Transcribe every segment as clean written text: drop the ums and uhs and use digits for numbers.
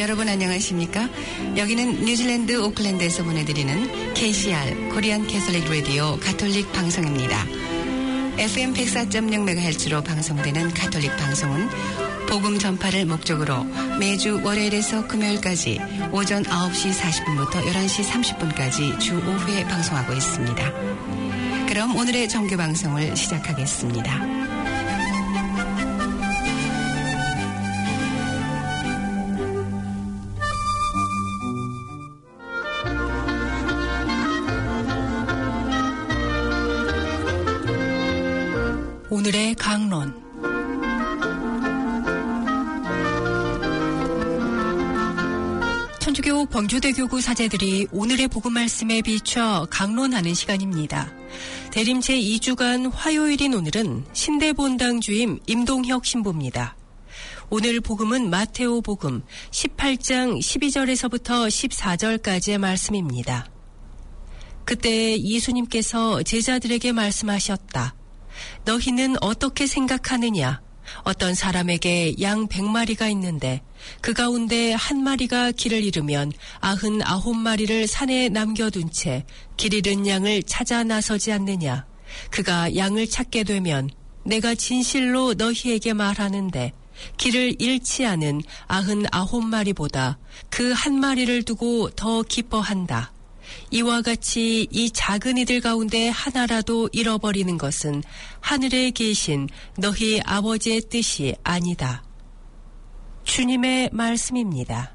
여러분 안녕하십니까? 여기는 뉴질랜드 오클랜드에서 보내드리는 KCR 코리안 캐톨릭 라디오 가톨릭 방송입니다. FM 104.0MHz로 방송되는 가톨릭 방송은 복음 전파를 목적으로 매주 월요일에서 금요일까지 오전 9시 40분부터 11시 30분까지 주 5회 방송하고 있습니다. 그럼 오늘의 정규 방송을 시작하겠습니다. 오늘의 강론. 천주교 범주대교구 사제들이 오늘의 복음 말씀에 비춰 강론하는 시간입니다. 대림 제2주간 화요일인 오늘은 신대본당 주임 임동혁 신부입니다. 오늘 복음은 마테오 복음 18장 12절에서부터 14절까지의 말씀입니다. 그때 예수님께서 제자들에게 말씀하셨다. 너희는 어떻게 생각하느냐? 어떤 사람에게 양 100마리가 있는데 그 가운데 한 마리가 길을 잃으면 99마리를 산에 남겨둔 채 길 잃은 양을 찾아 나서지 않느냐? 그가 양을 찾게 되면 내가 진실로 너희에게 말하는데 길을 잃지 않은 99마리보다 그 한 마리를 두고 더 기뻐한다. 이와 같이 이 작은 이들 가운데 하나라도 잃어버리는 것은 하늘에 계신 너희 아버지의 뜻이 아니다. 주님의 말씀입니다.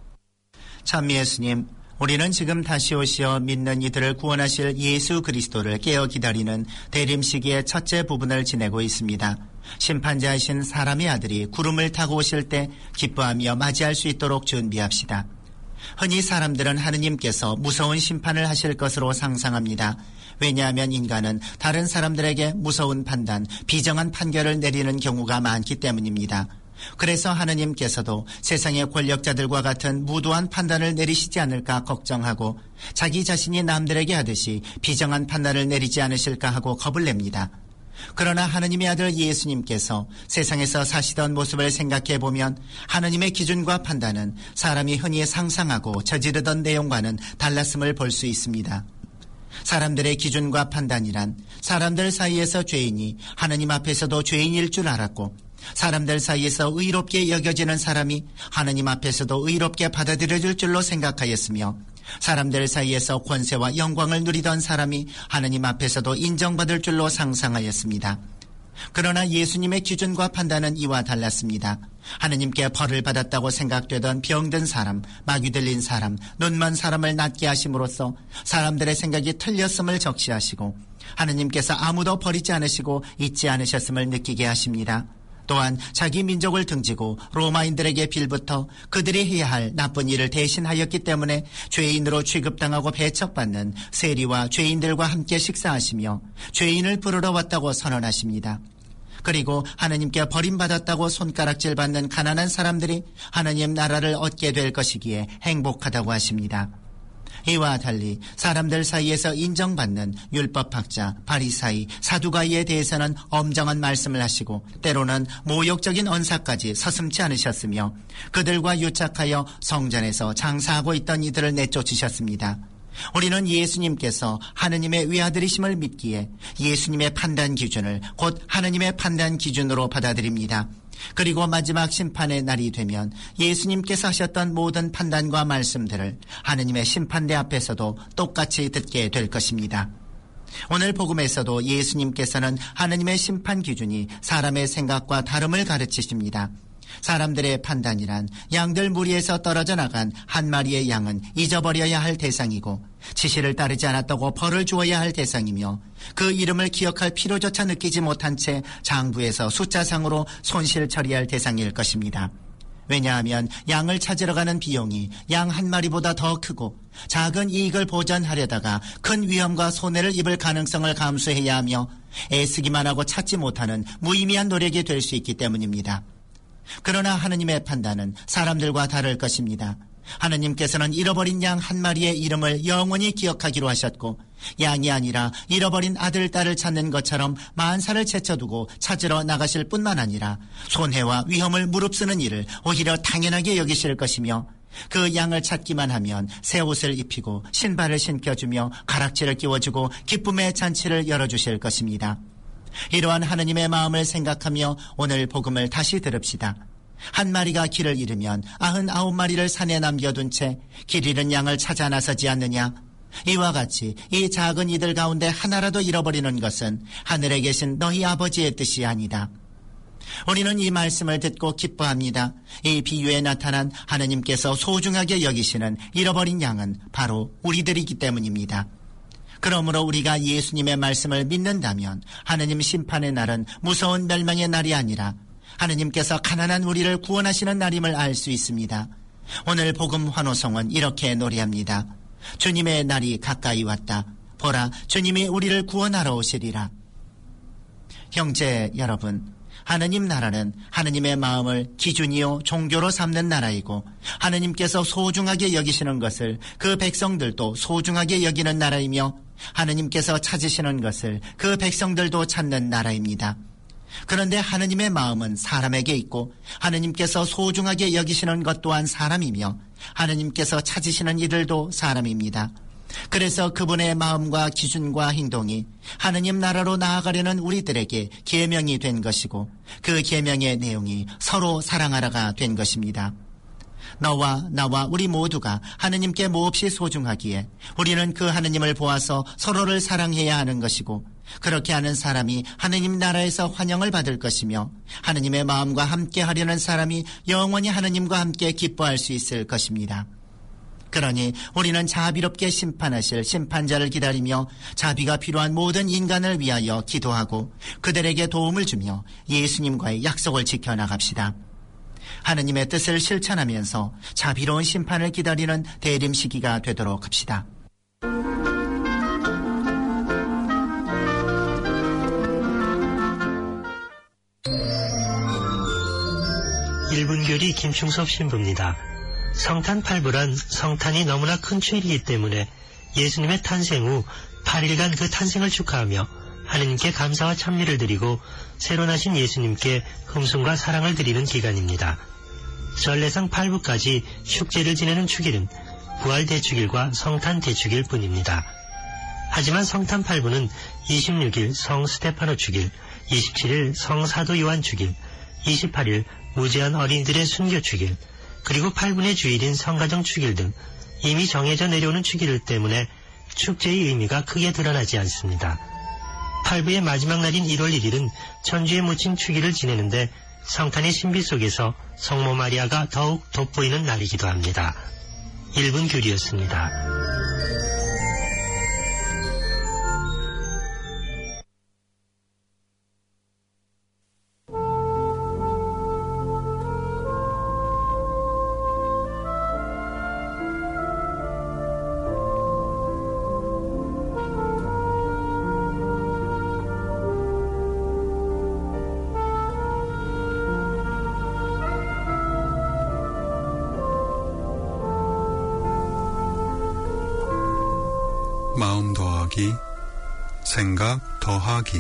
참 예수님, 우리는 지금 다시 오시어 믿는 이들을 구원하실 예수 그리스도를 깨어 기다리는 대림 시기의 첫째 부분을 지내고 있습니다. 심판자이신 사람의 아들이 구름을 타고 오실 때 기뻐하며 맞이할 수 있도록 준비합시다. 흔히 사람들은 하느님께서 무서운 심판을 하실 것으로 상상합니다. 왜냐하면 인간은 다른 사람들에게 무서운 판단, 비정한 판결을 내리는 경우가 많기 때문입니다. 그래서 하느님께서도 세상의 권력자들과 같은 무도한 판단을 내리시지 않을까 걱정하고 자기 자신이 남들에게 하듯이 비정한 판단을 내리지 않으실까 하고 겁을 냅니다. 그러나 하느님의 아들 예수님께서 세상에서 사시던 모습을 생각해보면 하느님의 기준과 판단은 사람이 흔히 상상하고 저지르던 내용과는 달랐음을 볼 수 있습니다. 사람들의 기준과 판단이란 사람들 사이에서 죄인이 하느님 앞에서도 죄인일 줄 알았고 사람들 사이에서 의롭게 여겨지는 사람이 하느님 앞에서도 의롭게 받아들여질 줄로 생각하였으며 사람들 사이에서 권세와 영광을 누리던 사람이 하느님 앞에서도 인정받을 줄로 상상하였습니다. 그러나 예수님의 기준과 판단은 이와 달랐습니다. 하느님께 벌을 받았다고 생각되던 병든 사람, 마귀 들린 사람, 눈먼 사람을 낫게 하심으로써 사람들의 생각이 틀렸음을 적시하시고 하느님께서 아무도 버리지 않으시고 잊지 않으셨음을 느끼게 하십니다. 또한 자기 민족을 등지고 로마인들에게 빌부터 그들이 해야 할 나쁜 일을 대신하였기 때문에 죄인으로 취급당하고 배척받는 세리와 죄인들과 함께 식사하시며 죄인을 부르러 왔다고 선언하십니다. 그리고 하느님께 버림받았다고 손가락질 받는 가난한 사람들이 하느님 나라를 얻게 될 것이기에 행복하다고 하십니다. 이와 달리 사람들 사이에서 인정받는 율법학자, 바리사이, 사두가이에 대해서는 엄정한 말씀을 하시고 때로는 모욕적인 언사까지 서슴지 않으셨으며 그들과 유착하여 성전에서 장사하고 있던 이들을 내쫓으셨습니다. 우리는 예수님께서 하느님의 외아들이심을 믿기에 예수님의 판단 기준을 곧 하느님의 판단 기준으로 받아들입니다. 그리고 마지막 심판의 날이 되면 예수님께서 하셨던 모든 판단과 말씀들을 하느님의 심판대 앞에서도 똑같이 듣게 될 것입니다. 오늘 복음에서도 예수님께서는 하느님의 심판 기준이 사람의 생각과 다름을 가르치십니다. 사람들의 판단이란 양들 무리에서 떨어져 나간 한 마리의 양은 잊어버려야 할 대상이고 지시를 따르지 않았다고 벌을 주어야 할 대상이며 그 이름을 기억할 필요조차 느끼지 못한 채 장부에서 숫자상으로 손실 처리할 대상일 것입니다. 왜냐하면 양을 찾으러 가는 비용이 양 한 마리보다 더 크고 작은 이익을 보전하려다가 큰 위험과 손해를 입을 가능성을 감수해야 하며 애쓰기만 하고 찾지 못하는 무의미한 노력이 될 수 있기 때문입니다. 그러나 하느님의 판단은 사람들과 다를 것입니다. 하느님께서는 잃어버린 양 한 마리의 이름을 영원히 기억하기로 하셨고 양이 아니라 잃어버린 아들, 딸을 찾는 것처럼 만사를 제쳐두고 찾으러 나가실 뿐만 아니라 손해와 위험을 무릅쓰는 일을 오히려 당연하게 여기실 것이며 그 양을 찾기만 하면 새 옷을 입히고 신발을 신겨주며 가락지를 끼워주고 기쁨의 잔치를 열어주실 것입니다. 이러한 하느님의 마음을 생각하며 오늘 복음을 다시 들읍시다. 한 마리가 길을 잃으면 99마리를 산에 남겨둔 채 길 잃은 양을 찾아 나서지 않느냐. 이와 같이 이 작은 이들 가운데 하나라도 잃어버리는 것은 하늘에 계신 너희 아버지의 뜻이 아니다. 우리는 이 말씀을 듣고 기뻐합니다. 이 비유에 나타난 하느님께서 소중하게 여기시는 잃어버린 양은 바로 우리들이기 때문입니다. 그러므로 우리가 예수님의 말씀을 믿는다면 하느님 심판의 날은 무서운 멸망의 날이 아니라 하느님께서 가난한 우리를 구원하시는 날임을 알 수 있습니다. 오늘 복음 환호성은 이렇게 노래합니다. 주님의 날이 가까이 왔다. 보라, 주님이 우리를 구원하러 오시리라. 형제 여러분, 하느님 나라는 하느님의 마음을 기준이요 종교로 삼는 나라이고 하느님께서 소중하게 여기시는 것을 그 백성들도 소중하게 여기는 나라이며 하느님께서 찾으시는 것을 그 백성들도 찾는 나라입니다. 그런데 하느님의 마음은 사람에게 있고 하느님께서 소중하게 여기시는 것 또한 사람이며 하느님께서 찾으시는 이들도 사람입니다. 그래서 그분의 마음과 기준과 행동이 하느님 나라로 나아가려는 우리들에게 계명이 된 것이고 그 계명의 내용이 서로 사랑하라가 된 것입니다. 너와 나와 우리 모두가 하느님께 몹시 소중하기에 우리는 그 하느님을 보아서 서로를 사랑해야 하는 것이고 그렇게 하는 사람이 하느님 나라에서 환영을 받을 것이며 하느님의 마음과 함께 하려는 사람이 영원히 하느님과 함께 기뻐할 수 있을 것입니다. 그러니 우리는 자비롭게 심판하실 심판자를 기다리며 자비가 필요한 모든 인간을 위하여 기도하고 그들에게 도움을 주며 예수님과의 약속을 지켜나갑시다. 하느님의 뜻을 실천하면서 자비로운 심판을 기다리는 대림 시기가 되도록 합시다. 일분교리 김충섭 신부입니다. 성탄 8부란 성탄이 너무나 큰 축일이기 때문에 예수님의 탄생 후 8일간 그 탄생을 축하하며 하느님께 감사와 찬미를 드리고 새로 나신 예수님께 hum승과 사랑을 드리는 기간입니다. 전래상 8부까지 축제를 지내는 축일은 부활 대축일과 성탄 대축일 뿐입니다. 하지만 성탄 8부는 26일 성 스테파노 축일, 27일 성 사도 요한 축일, 28일 무죄한 어린이들의 순교 축일, 그리고 8분의 주일인 성가정 축일 등 이미 정해져 내려오는 축일 때문에 축제의 의미가 크게 드러나지 않습니다. 8부의 마지막 날인 1월 1일은 천주에 묻힌 축일을 지내는데 성탄의 신비 속에서 성모 마리아가 더욱 돋보이는 날이기도 합니다. 1분 교리였습니다. 마음 더하기, 생각 더하기.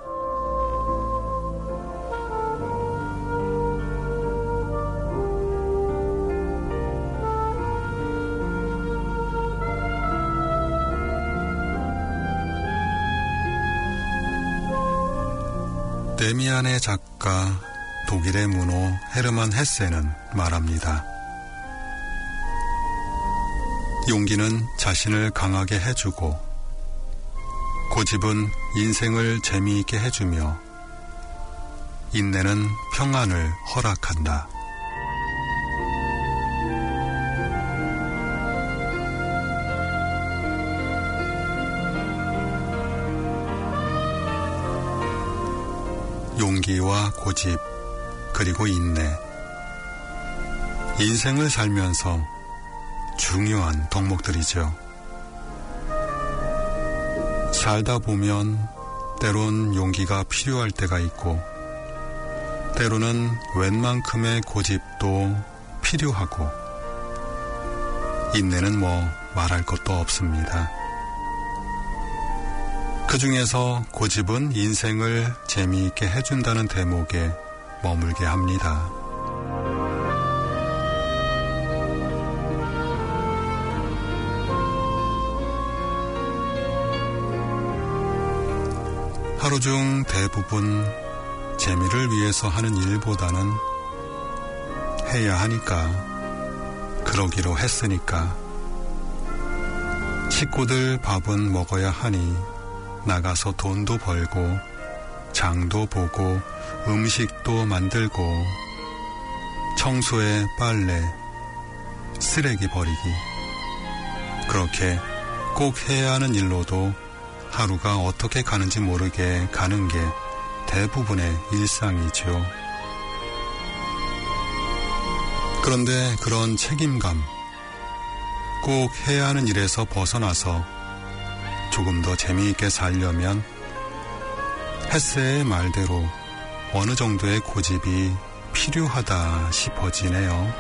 데미안의 작가, 독일의 문호 헤르만 헤세는 말합니다. 용기는 자신을 강하게 해주고 고집은 인생을 재미있게 해주며 인내는 평안을 허락한다. 용기와 고집 그리고 인내, 인생을 살면서 중요한 덕목들이죠. 살다 보면 때론 용기가 필요할 때가 있고 때로는 웬만큼의 고집도 필요하고 인내는 뭐 말할 것도 없습니다. 그 중에서 고집은 인생을 재미있게 해준다는 대목에 머물게 합니다. 하루 중 대부분 재미를 위해서 하는 일보다는 해야 하니까, 그러기로 했으니까, 식구들 밥은 먹어야 하니 나가서 돈도 벌고 장도 보고 음식도 만들고 청소에 빨래, 쓰레기 버리기, 그렇게 꼭 해야 하는 일로도 하루가 어떻게 가는지 모르게 가는 게 대부분의 일상이죠. 그런데 그런 책임감, 꼭 해야 하는 일에서 벗어나서 조금 더 재미있게 살려면 햇새의 말대로 어느 정도의 고집이 필요하다 싶어지네요.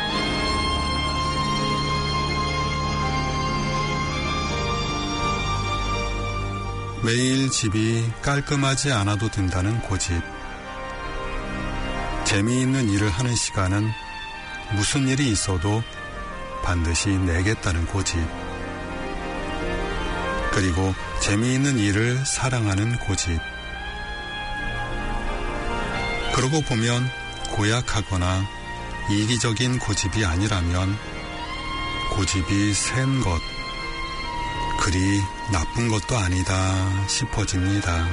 매일 집이 깔끔하지 않아도 된다는 고집. 재미있는 일을 하는 시간은 무슨 일이 있어도 반드시 내겠다는 고집. 그리고 재미있는 일을 사랑하는 고집. 그러고 보면 고약하거나 이기적인 고집이 아니라면 고집이 센 것, 그리 나쁜 것도 아니다 싶어집니다.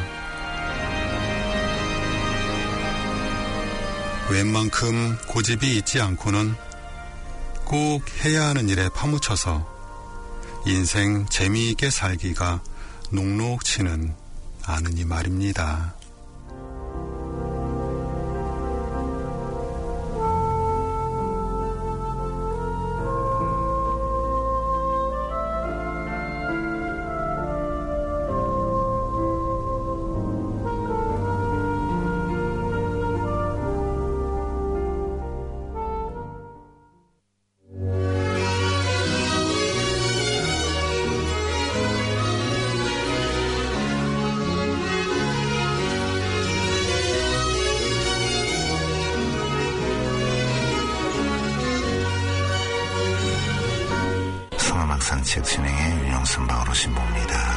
웬만큼 고집이 있지 않고는 꼭 해야 하는 일에 파묻혀서 인생 재미있게 살기가 녹록치는 않으니 말입니다. 산책 진행의 윤영선방으로 신부입니다.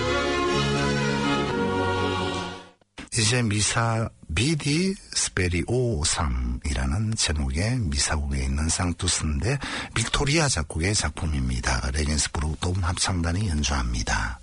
이제 미사 비디 스페리오 상이라는 제목의 미사국에 있는 상투스인데 빅토리아 작곡의 작품입니다. 레겐스부르크 도움 합창단이 연주합니다.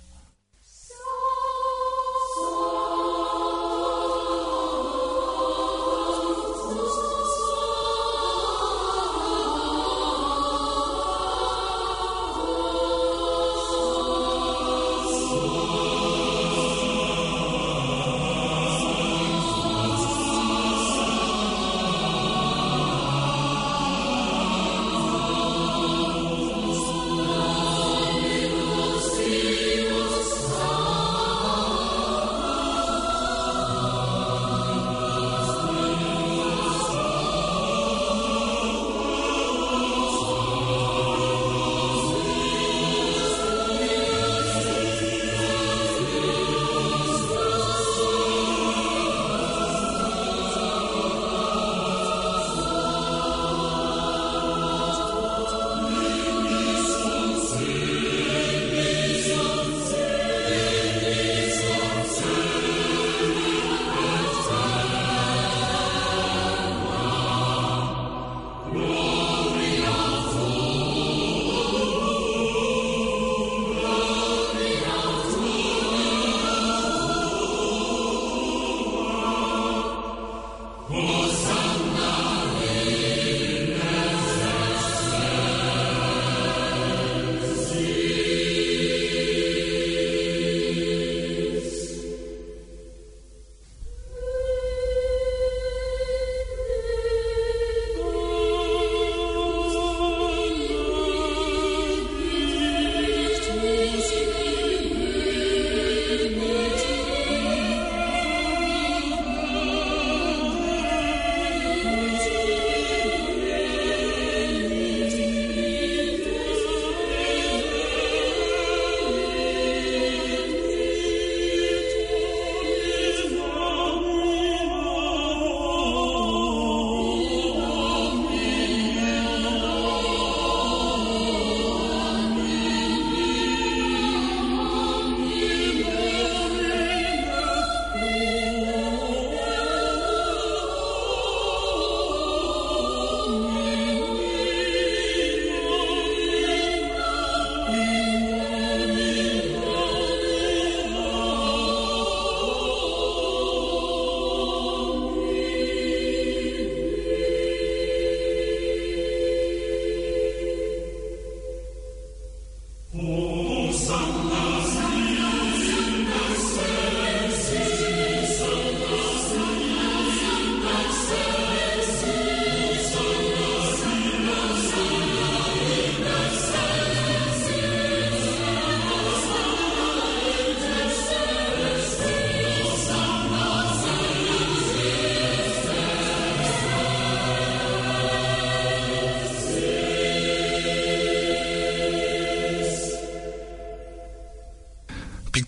See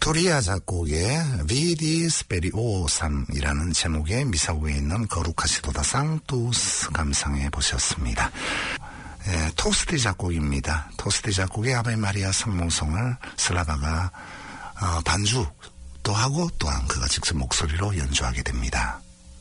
빅토리아 작곡의 비디 스페리오삼이라는 제목의 미사오에 있는 거룩하시도다 상투스 감상해 보셨습니다. 토스티 작곡입니다. 토스티 작곡의 아베 마리아 성모성을 슬라바가 반주도 하고 또한 그가 직접 목소리로 연주하게 됩니다.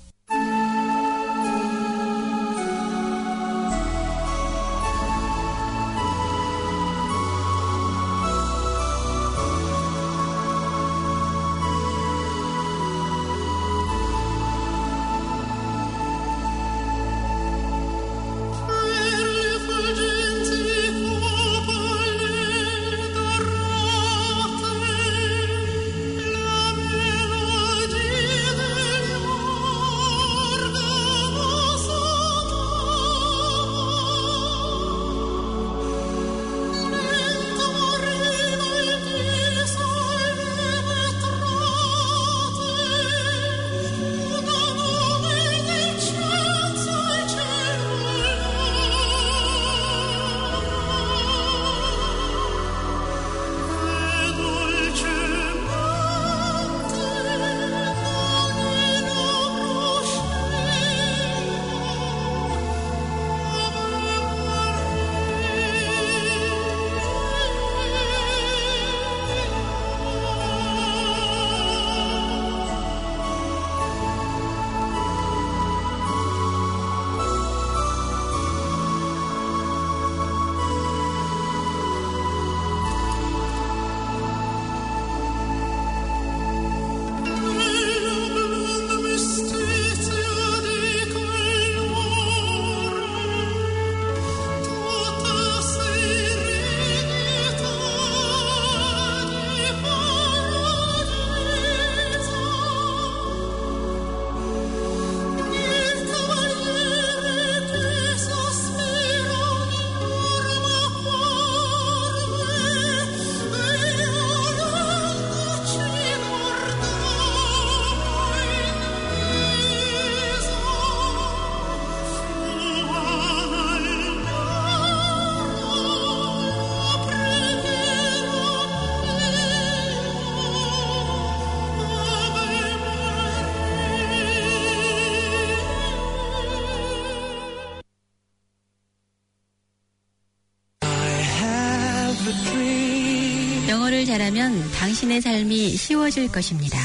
영어를 잘하면 당신의 삶이 쉬워질 것입니다.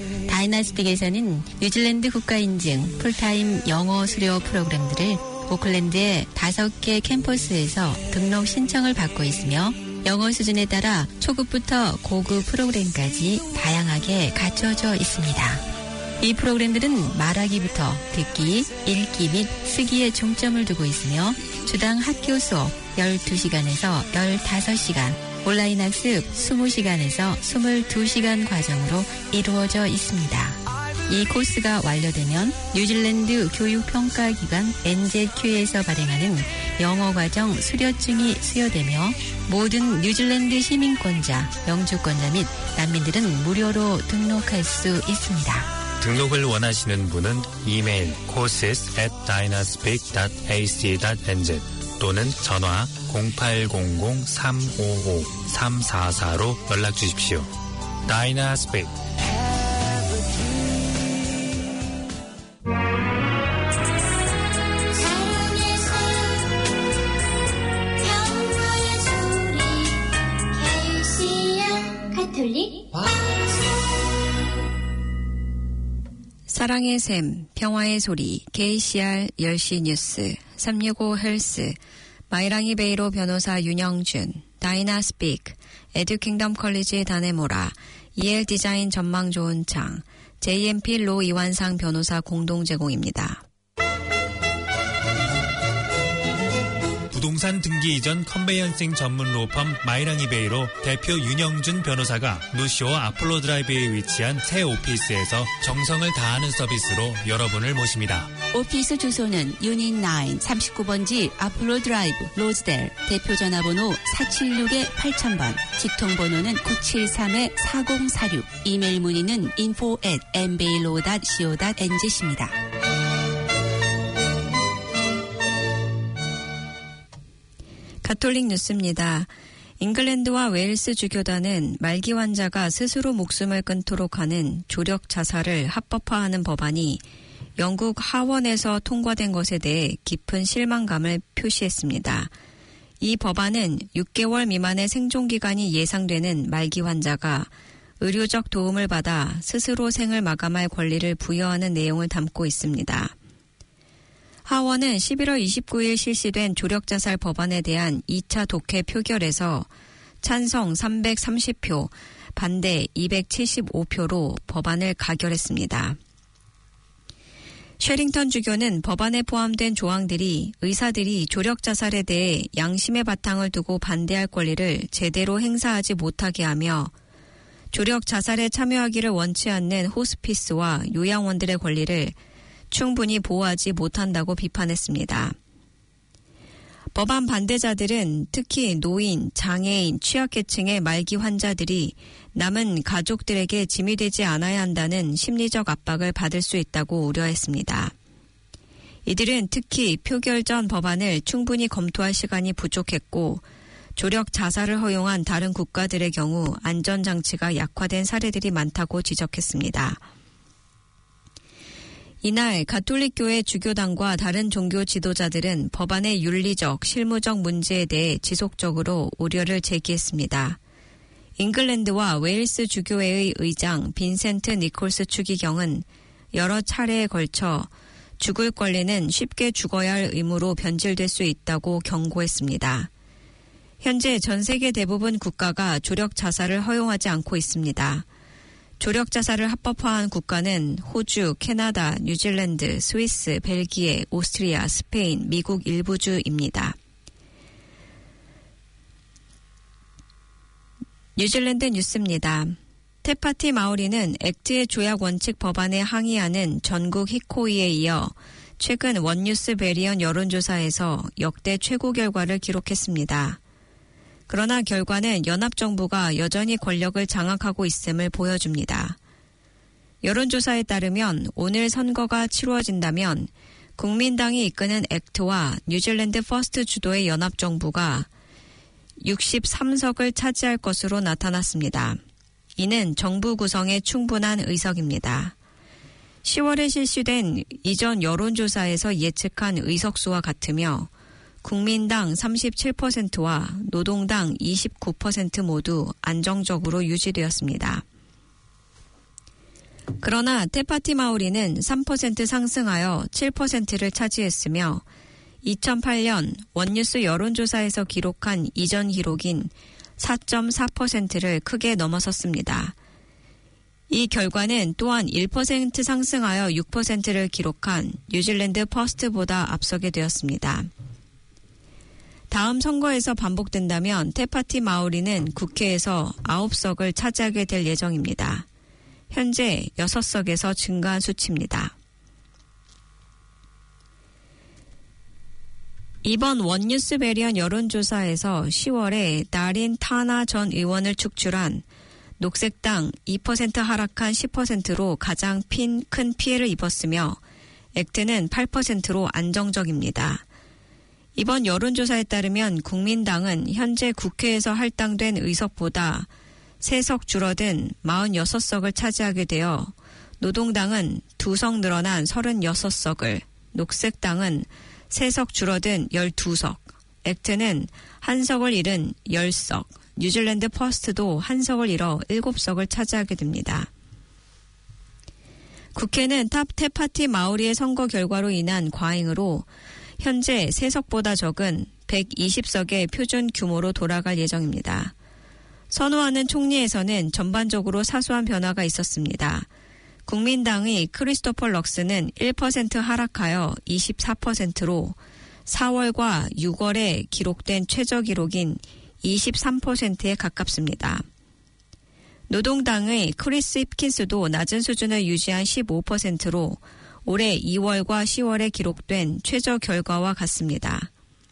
다이나스틱에서는 뉴질랜드 국가인증 풀타임 영어 수료 프로그램들을 오클랜드의 5개 캠퍼스에서 등록 신청을 받고 있으며 영어 수준에 따라 초급부터 고급 프로그램까지 다양하게 갖춰져 있습니다. 이 프로그램들은 말하기부터 듣기, 읽기 및 쓰기에 중점을 두고 있으며 주당 학교 수업 12시간에서 15시간, 온라인 학습 20시간에서 22시간 과정으로 이루어져 있습니다. 이 코스가 완료되면 뉴질랜드 교육평가기관 NZQ에서 발행하는 영어과정 수료증이 수여되며 모든 뉴질랜드 시민권자, 영주권자 및 난민들은 무료로 등록할 수 있습니다. 등록을 원하시는 분은 이메일 courses@dynaspeak.ac.nz 또는 전화 0800-355-344로 연락 주십시오. 다이나스펙. 사랑의 샘, 평화의 소리, KCR 10시 뉴스, 365 헬스, 마이랑이 베이로 변호사 윤영준, 다이나스픽, 에듀킹덤 컬리지 다네모라, EL 디자인 전망 좋은 창, JMP 로 이완상 변호사 공동 제공입니다. 부동산 등기 이전 컨베이언싱 전문 로펌 마이랑이베이로 대표 윤영준 변호사가 노쇼 아폴로 드라이브에 위치한 새 오피스에서 정성을 다하는 서비스로 여러분을 모십니다. 오피스 주소는 유닛 9 39번지 아폴로 드라이브 로즈델, 대표 전화번호 476-8000번, 직통번호는 973-4046, 이메일 문의는 info@mbaylaw.co.nz입니다. 가톨릭 뉴스입니다. 잉글랜드와 웨일스 주교단은 말기 환자가 스스로 목숨을 끊도록 하는 조력 자살을 합법화하는 법안이 영국 하원에서 통과된 것에 대해 깊은 실망감을 표시했습니다. 이 법안은 6개월 미만의 생존기간이 예상되는 말기 환자가 의료적 도움을 받아 스스로 생을 마감할 권리를 부여하는 내용을 담고 있습니다. 하원은 11월 29일 실시된 조력자살 법안에 대한 2차 독회 표결에서 찬성 330표, 반대 275표로 법안을 가결했습니다. 쉐링턴 주교는 법안에 포함된 조항들이 의사들이 조력자살에 대해 양심의 바탕을 두고 반대할 권리를 제대로 행사하지 못하게 하며 조력자살에 참여하기를 원치 않는 호스피스와 요양원들의 권리를 충분히 보호하지 못한다고 비판했습니다. 법안 반대자들은 특히 노인, 장애인, 취약계층의 말기 환자들이 남은 가족들에게 짐이 되지 않아야 한다는 심리적 압박을 받을 수 있다고 우려했습니다. 이들은 특히 표결 전 법안을 충분히 검토할 시간이 부족했고 조력 자살을 허용한 다른 국가들의 경우 안전장치가 약화된 사례들이 많다고 지적했습니다. 이날 가톨릭교회 주교단과 다른 종교 지도자들은 법안의 윤리적, 실무적 문제에 대해 지속적으로 우려를 제기했습니다. 잉글랜드와 웨일스 주교회의 의장 빈센트 니콜스 추기경은 여러 차례에 걸쳐 죽을 권리는 쉽게 죽어야 할 의무로 변질될 수 있다고 경고했습니다. 현재 전 세계 대부분 국가가 조력 자살을 허용하지 않고 있습니다. 조력 자살을 합법화한 국가는 호주, 캐나다, 뉴질랜드, 스위스, 벨기에, 오스트리아, 스페인, 미국 일부주입니다. 뉴질랜드 뉴스입니다. 테파티 마오리는 액트의 조약 원칙 법안에 항의하는 전국 히코이에 이어 최근 원뉴스 베리언 여론조사에서 역대 최고 결과를 기록했습니다. 그러나 결과는 연합정부가 여전히 권력을 장악하고 있음을 보여줍니다. 여론조사에 따르면 오늘 선거가 치루어진다면 국민당이 이끄는 액트와 뉴질랜드 퍼스트 주도의 연합정부가 63석을 차지할 것으로 나타났습니다. 이는 정부 구성에 충분한 의석입니다. 10월에 실시된 이전 여론조사에서 예측한 의석수와 같으며 국민당 37%와 노동당 29% 모두 안정적으로 유지되었습니다. 그러나 테파티 마오리는 3% 상승하여 7%를 차지했으며 2008년 원뉴스 여론조사에서 기록한 이전 기록인 4.4%를 크게 넘어섰습니다. 이 결과는 또한 1% 상승하여 6%를 기록한 뉴질랜드 퍼스트보다 앞서게 되었습니다. 다음 선거에서 반복된다면 테파티 마오리는 국회에서 9석을 차지하게 될 예정입니다. 현재 6석에서 증가한 수치입니다. 이번 원뉴스 베리언 여론조사에서 10월에 나린 타나 전 의원을 축출한 녹색당 2% 하락한 10%로 가장 큰 피해를 입었으며 액트는 8%로 안정적입니다. 이번 여론조사에 따르면 국민당은 현재 국회에서 할당된 의석보다 3석 줄어든 46석을 차지하게 되어 노동당은 2석 늘어난 36석을, 녹색당은 3석 줄어든 12석, 액트는 1석을 잃은 10석, 뉴질랜드 퍼스트도 1석을 잃어 7석을 차지하게 됩니다. 국회는 테파티 마오리의 선거 결과로 인한 과잉으로 현재 3석보다 적은 120석의 표준 규모로 돌아갈 예정입니다. 선호하는 총리에서는 전반적으로 사소한 변화가 있었습니다. 국민당의 크리스토퍼 럭스는 1% 하락하여 24%로 4월과 6월에 기록된 최저 기록인 23%에 가깝습니다. 노동당의 크리스 힙킨스도 낮은 수준을 유지한 15%로 올해 2월과 10월에 기록된 최저 결과와 같습니다.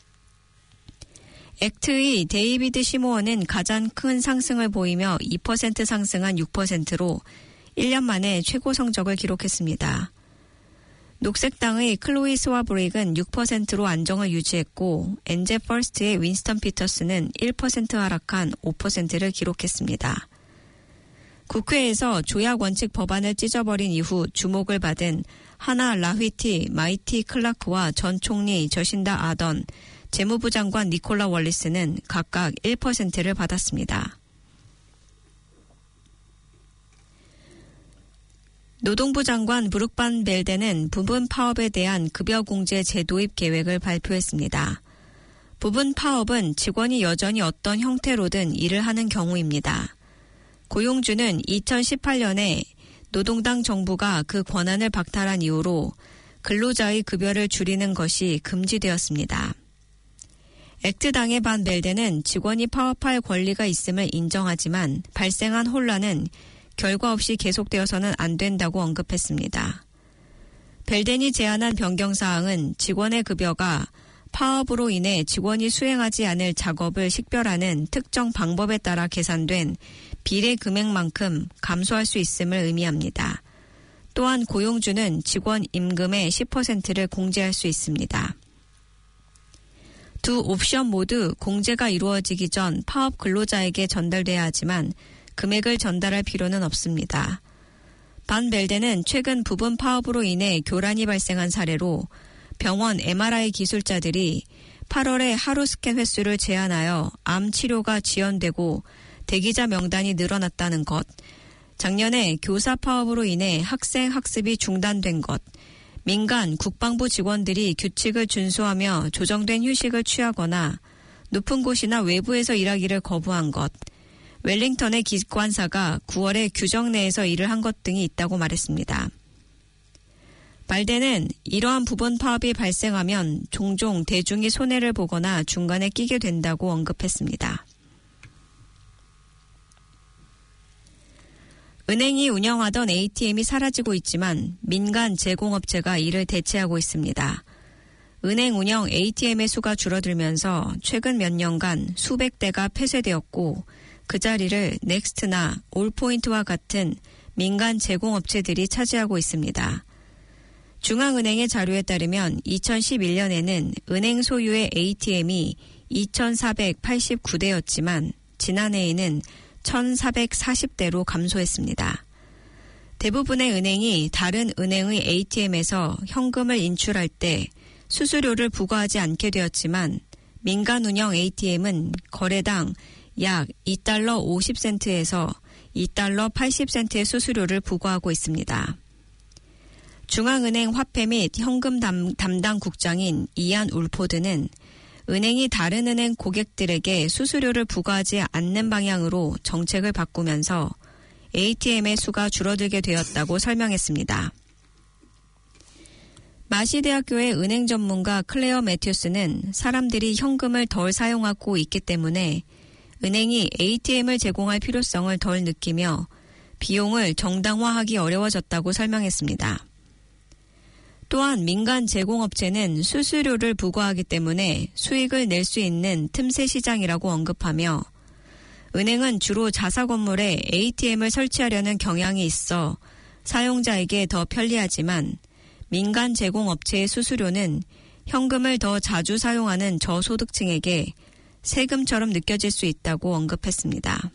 액트의 데이비드 시모어는 가장 큰 상승을 보이며 2% 상승한 6%로 1년 만에 최고 성적을 기록했습니다. 녹색당의 클로이 스와브릭은 6%로 안정을 유지했고 엔제 퍼스트의 윈스턴 피터스는 1% 하락한 5%를 기록했습니다. 국회에서 조약 원칙 법안을 찢어버린 이후 주목을 받은 하나 라휘티 마이티 클라크와 전 총리 저신다 아던, 재무부 장관 니콜라 월리스는 각각 1%를 받았습니다. 노동부 장관 브룩 반 벨덴은 부분 파업에 대한 급여 공제 재도입 계획을 발표했습니다. 부분 파업은 직원이 여전히 어떤 형태로든 일을 하는 경우입니다. 고용주는 2018년에 노동당 정부가 그 권한을 박탈한 이후로 근로자의 급여를 줄이는 것이 금지되었습니다. 액트당의 반 벨덴은 직원이 파업할 권리가 있음을 인정하지만 발생한 혼란은 결과 없이 계속되어서는 안 된다고 언급했습니다. 벨덴이 제안한 변경사항은 직원의 급여가 파업으로 인해 직원이 수행하지 않을 작업을 식별하는 특정 방법에 따라 계산된 비례 금액만큼 감소할 수 있음을 의미합니다. 또한 고용주는 직원 임금의 10%를 공제할 수 있습니다. 두 옵션 모두 공제가 이루어지기 전 파업 근로자에게 전달돼야 하지만 금액을 전달할 필요는 없습니다. 반 벨덴은 최근 부분 파업으로 인해 교란이 발생한 사례로 병원 MRI 기술자들이 8월에 하루 스캔 횟수를 제한하여 암 치료가 지연되고 대기자 명단이 늘어났다는 것, 작년에 교사 파업으로 인해 학생 학습이 중단된 것, 민간 국방부 직원들이 규칙을 준수하며 조정된 휴식을 취하거나 높은 곳이나 외부에서 일하기를 거부한 것, 웰링턴의 기관사가 9월에 규정 내에서 일을 한 것 등이 있다고 말했습니다. 발덴은 이러한 부분 파업이 발생하면 종종 대중이 손해를 보거나 중간에 끼게 된다고 언급했습니다. 은행이 운영하던 ATM이 사라지고 있지만 민간 제공업체가 이를 대체하고 있습니다. 은행 운영 ATM의 수가 줄어들면서 최근 몇 년간 수백 대가 폐쇄되었고 그 자리를 넥스트나 올포인트와 같은 민간 제공업체들이 차지하고 있습니다. 중앙은행의 자료에 따르면 2011년에는 은행 소유의 ATM이 2,489대였지만 지난해에는 1,440대로 감소했습니다. 대부분의 은행이 다른 은행의 ATM에서 현금을 인출할 때 수수료를 부과하지 않게 되었지만 민간 운영 ATM은 거래당 약 2달러 50센트에서 2달러 80센트의 수수료를 부과하고 있습니다. 중앙은행 화폐 및 현금 담당 국장인 이안 울포드는 은행이 다른 은행 고객들에게 수수료를 부과하지 않는 방향으로 정책을 바꾸면서 ATM의 수가 줄어들게 되었다고 설명했습니다. 마시대학교의 은행 전문가 클레어 매튜스는 사람들이 현금을 덜 사용하고 있기 때문에 은행이 ATM을 제공할 필요성을 덜 느끼며 비용을 정당화하기 어려워졌다고 설명했습니다. 또한 민간 제공업체는 수수료를 부과하기 때문에 수익을 낼 수 있는 틈새 시장이라고 언급하며 은행은 주로 자사 건물에 ATM을 설치하려는 경향이 있어 사용자에게 더 편리하지만 민간 제공업체의 수수료는 현금을 더 자주 사용하는 저소득층에게 세금처럼 느껴질 수 있다고 언급했습니다.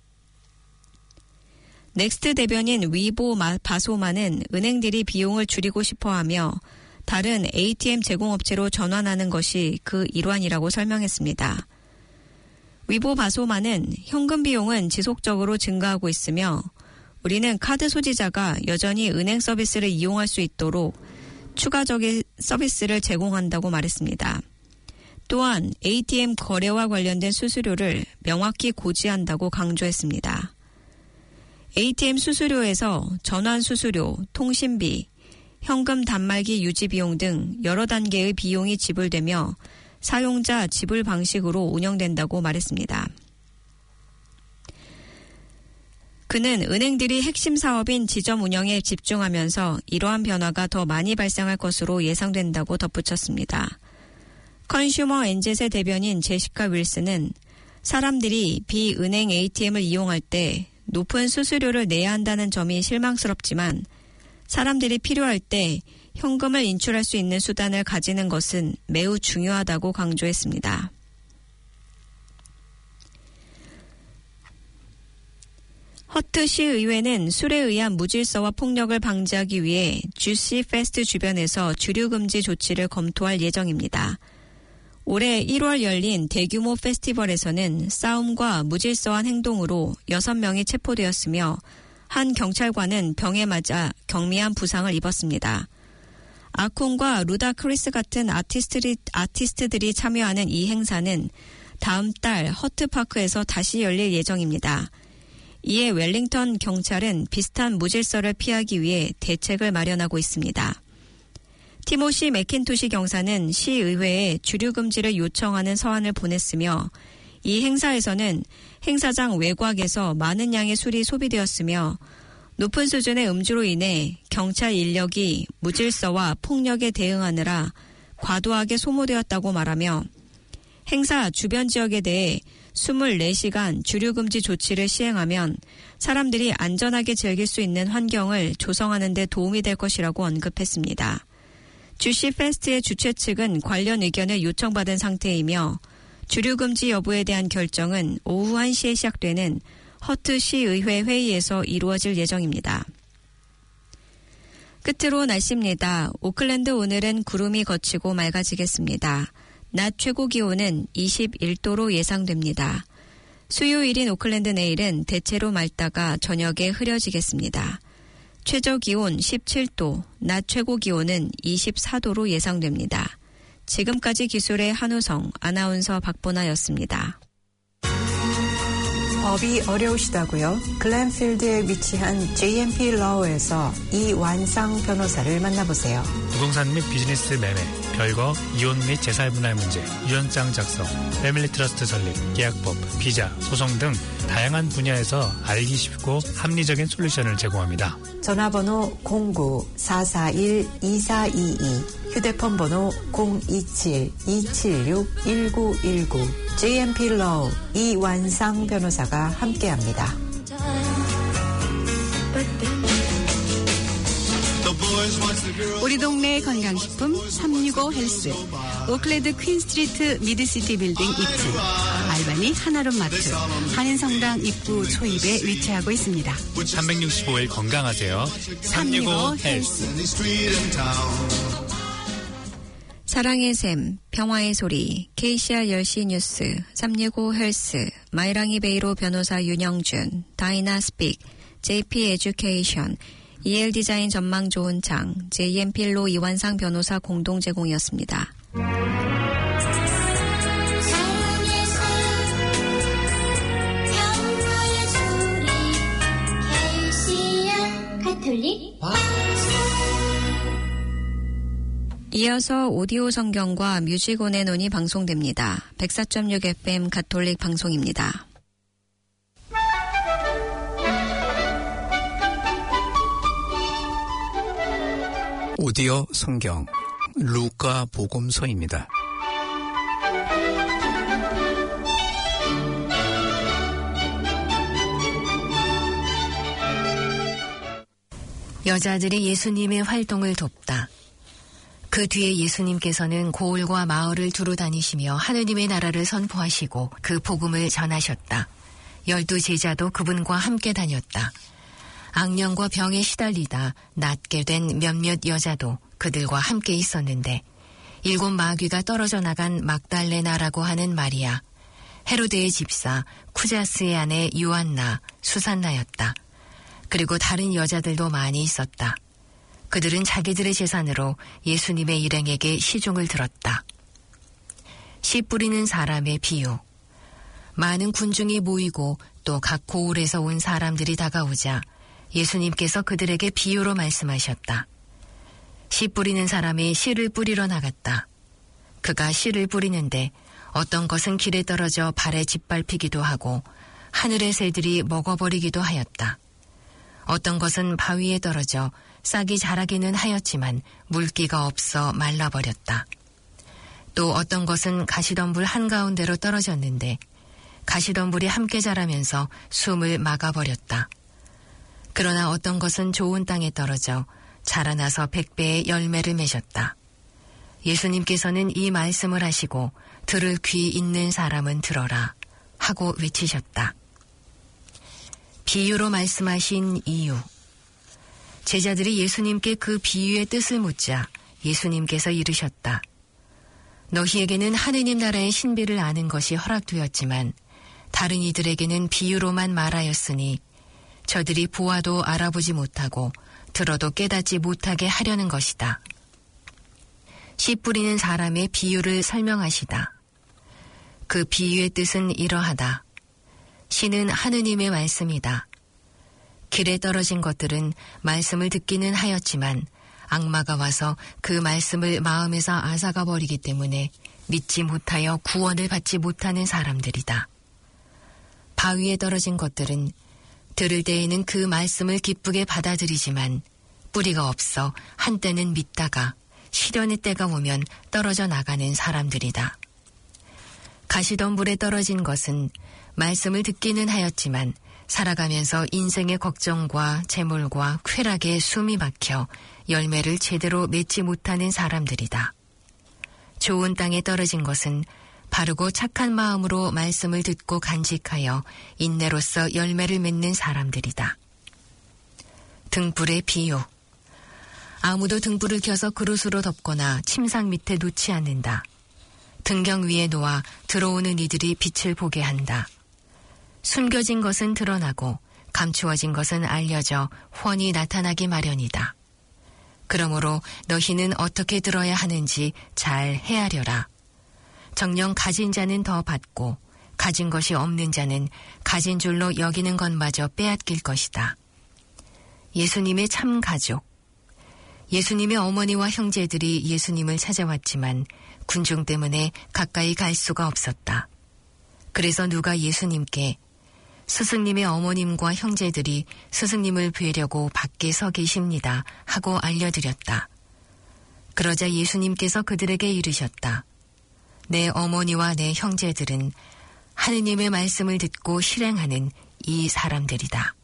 넥스트 대변인 위보 바소마는 은행들이 비용을 줄이고 싶어하며 다른 ATM 제공업체로 전환하는 것이 그 일환이라고 설명했습니다. 위보 바소마는 현금 비용은 지속적으로 증가하고 있으며 우리는 카드 소지자가 여전히 은행 서비스를 이용할 수 있도록 추가적인 서비스를 제공한다고 말했습니다. 또한 ATM 거래와 관련된 수수료를 명확히 고지한다고 강조했습니다. ATM 수수료에서 전환 수수료, 통신비, 현금 단말기 유지 비용 등 여러 단계의 비용이 지불되며 사용자 지불 방식으로 운영된다고 말했습니다. 그는 은행들이 핵심 사업인 지점 운영에 집중하면서 이러한 변화가 더 많이 발생할 것으로 예상된다고 덧붙였습니다. 컨슈머 엔젯의 대변인 제시카 윌슨은 사람들이 비은행 ATM을 이용할 때 높은 수수료를 내야 한다는 점이 실망스럽지만 사람들이 필요할 때 현금을 인출할 수 있는 수단을 가지는 것은 매우 중요하다고 강조했습니다. 허트시 의회는 술에 의한 무질서와 폭력을 방지하기 위해 주시 페스트 주변에서 주류 금지 조치를 검토할 예정입니다. 올해 1월 열린 대규모 페스티벌에서는 싸움과 무질서한 행동으로 6명이 체포되었으며 한 경찰관은 병에 맞아 경미한 부상을 입었습니다. 아콘과 루다 크리스 같은 아티스트들이 참여하는 이 행사는 다음 달 허트파크에서 다시 열릴 예정입니다. 이에 웰링턴 경찰은 비슷한 무질서를 피하기 위해 대책을 마련하고 있습니다. 티모시 맥킨토시 경사는 시의회에 주류 금지를 요청하는 서한을 보냈으며 이 행사에서는 행사장 외곽에서 많은 양의 술이 소비되었으며 높은 수준의 음주로 인해 경찰 인력이 무질서와 폭력에 대응하느라 과도하게 소모되었다고 말하며 행사 주변 지역에 대해 24시간 주류금지 조치를 시행하면 사람들이 안전하게 즐길 수 있는 환경을 조성하는 데 도움이 될 것이라고 언급했습니다. 주시 페스트의 주최 측은 관련 의견을 요청받은 상태이며 주류금지 여부에 대한 결정은 오후 1시에 시작되는 허트시의회 회의에서 이루어질 예정입니다. 끝으로 날씨입니다. 오클랜드 오늘은 구름이 걷히고 맑아지겠습니다. 낮 최고 기온은 21도로 예상됩니다. 수요일인 오클랜드 내일은 대체로 맑다가 저녁에 흐려지겠습니다. 최저 기온 17도, 낮 최고 기온은 24도로 예상됩니다. 지금까지 기술의 한우성, 아나운서 박보나였습니다. 법이 어려우시다고요? 글렌필드에 위치한 JMP 러에서 이완상 변호사를 만나보세요. 부동산 및 비즈니스 매매, 별거, 이혼 및 재산분할 문제, 유언장 작성, 패밀리 트러스트 설립, 계약법, 비자, 소송 등 다양한 분야에서 알기 쉽고 합리적인 솔루션을 제공합니다. 전화번호 09-441-2422, 휴대폰 번호 027-276-1919, JMP 러우 이완상 변호사가 함께합니다. 우리 동네 건강식품 365 헬스, 오클랜드 퀸스트리트 미드시티 빌딩 입구, 알바니 하나룸 마트, 한인성당 입구 초입에 위치하고 있습니다. 365일 건강하세요. 365 헬스. 사랑의 샘, 평화의 소리, KCR 10시 뉴스, 365 헬스, 마이랑이 베이로 변호사 윤영준, 다이나 스픽, JP 에듀케이션, EL 디자인 전망 좋은 창, JM필로 이완상 변호사 공동 제공이었습니다. 가톨릭 이어서 오디오 성경과 뮤직온의 논이 방송됩니다. 104.6 FM 가톨릭 방송입니다. 오디오 성경 루카 복음서입니다. 여자들이 예수님의 활동을 돕다. 그 뒤에 예수님께서는 고을과 마을을 두루 다니시며 하느님의 나라를 선포하시고 그 복음을 전하셨다. 12 제자도 그분과 함께 다녔다. 악령과 병에 시달리다 낫게 된 몇몇 여자도 그들과 함께 있었는데 7 마귀가 떨어져 나간 막달레나라고 하는 마리아, 헤로데의 집사 쿠자스의 아내 요한나, 수산나였다. 그리고 다른 여자들도 많이 있었다. 그들은 자기들의 재산으로 예수님의 일행에게 시중을 들었다. 씨 뿌리는 사람의 비유. 많은 군중이 모이고 또 각 고을에서 온 사람들이 다가오자 예수님께서 그들에게 비유로 말씀하셨다. 씨 뿌리는 사람이 씨를 뿌리러 나갔다. 그가 씨를 뿌리는데 어떤 것은 길에 떨어져 발에 짓밟히기도 하고 하늘의 새들이 먹어버리기도 하였다. 어떤 것은 바위에 떨어져 싹이 자라기는 하였지만 물기가 없어 말라버렸다. 또 어떤 것은 가시덤불 한가운데로 떨어졌는데 가시덤불이 함께 자라면서 숨을 막아버렸다. 그러나 어떤 것은 좋은 땅에 떨어져 자라나서 100배의 열매를 맺었다. 예수님께서는 이 말씀을 하시고 들을 귀 있는 사람은 들어라 하고 외치셨다. 비유로 말씀하신 이유. 제자들이 예수님께 그 비유의 뜻을 묻자 예수님께서 이르셨다. 너희에게는 하느님 나라의 신비를 아는 것이 허락되었지만 다른 이들에게는 비유로만 말하였으니 저들이 보아도 알아보지 못하고 들어도 깨닫지 못하게 하려는 것이다. 씨 뿌리는 사람의 비유를 설명하시다. 그 비유의 뜻은 이러하다. 씨는 하느님의 말씀이다. 길에 떨어진 것들은 말씀을 듣기는 하였지만 악마가 와서 그 말씀을 마음에서 앗아가 버리기 때문에 믿지 못하여 구원을 받지 못하는 사람들이다. 바위에 떨어진 것들은 들을 때에는 그 말씀을 기쁘게 받아들이지만 뿌리가 없어 한때는 믿다가 시련의 때가 오면 떨어져 나가는 사람들이다. 가시덤불에 떨어진 것은 말씀을 듣기는 하였지만 살아가면서 인생의 걱정과 재물과 쾌락에 숨이 막혀 열매를 제대로 맺지 못하는 사람들이다. 좋은 땅에 떨어진 것은 바르고 착한 마음으로 말씀을 듣고 간직하여 인내로써 열매를 맺는 사람들이다. 등불의 비유. 아무도 등불을 켜서 그릇으로 덮거나 침상 밑에 놓지 않는다. 등경 위에 놓아 들어오는 이들이 빛을 보게 한다. 숨겨진 것은 드러나고 감추어진 것은 알려져 훤히 나타나기 마련이다. 그러므로 너희는 어떻게 들어야 하는지 잘 헤아려라. 정녕 가진 자는 더 받고 가진 것이 없는 자는 가진 줄로 여기는 것마저 빼앗길 것이다. 예수님의 참 가족. 예수님의 어머니와 형제들이 예수님을 찾아왔지만 군중 때문에 가까이 갈 수가 없었다. 그래서 누가 예수님께 스승님의 어머님과 형제들이 스승님을 뵈려고 밖에 서 계십니다 하고 알려드렸다. 그러자 예수님께서 그들에게 이르셨다. 내 어머니와 내 형제들은 하느님의 말씀을 듣고 실행하는 이 사람들이다.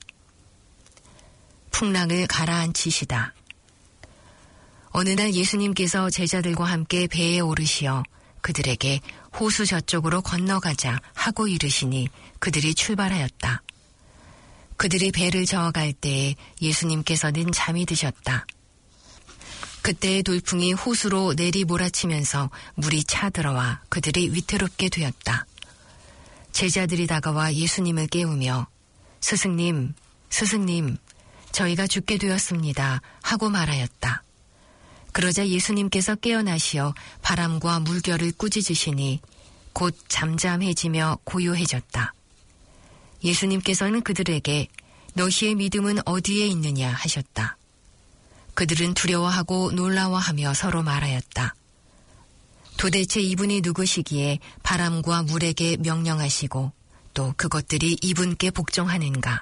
풍랑을 가라앉히시다. 어느 날 예수님께서 제자들과 함께 배에 오르시어 그들에게 호수 저쪽으로 건너가자 하고 이르시니 그들이 출발하였다. 그들이 배를 저어갈 때에 예수님께서는 잠이 드셨다. 그때의 돌풍이 호수로 내리 몰아치면서 물이 차들어와 그들이 위태롭게 되었다. 제자들이 다가와 예수님을 깨우며 스승님, 스승님, 저희가 죽게 되었습니다 하고 말하였다. 그러자 예수님께서 깨어나시어 바람과 물결을 꾸짖으시니 곧 잠잠해지며 고요해졌다. 예수님께서는 그들에게 너희의 믿음은 어디에 있느냐 하셨다. 그들은 두려워하고 놀라워하며 서로 말하였다. 도대체 이분이 누구시기에 바람과 물에게 명령하시고 또 그것들이 이분께 복종하는가?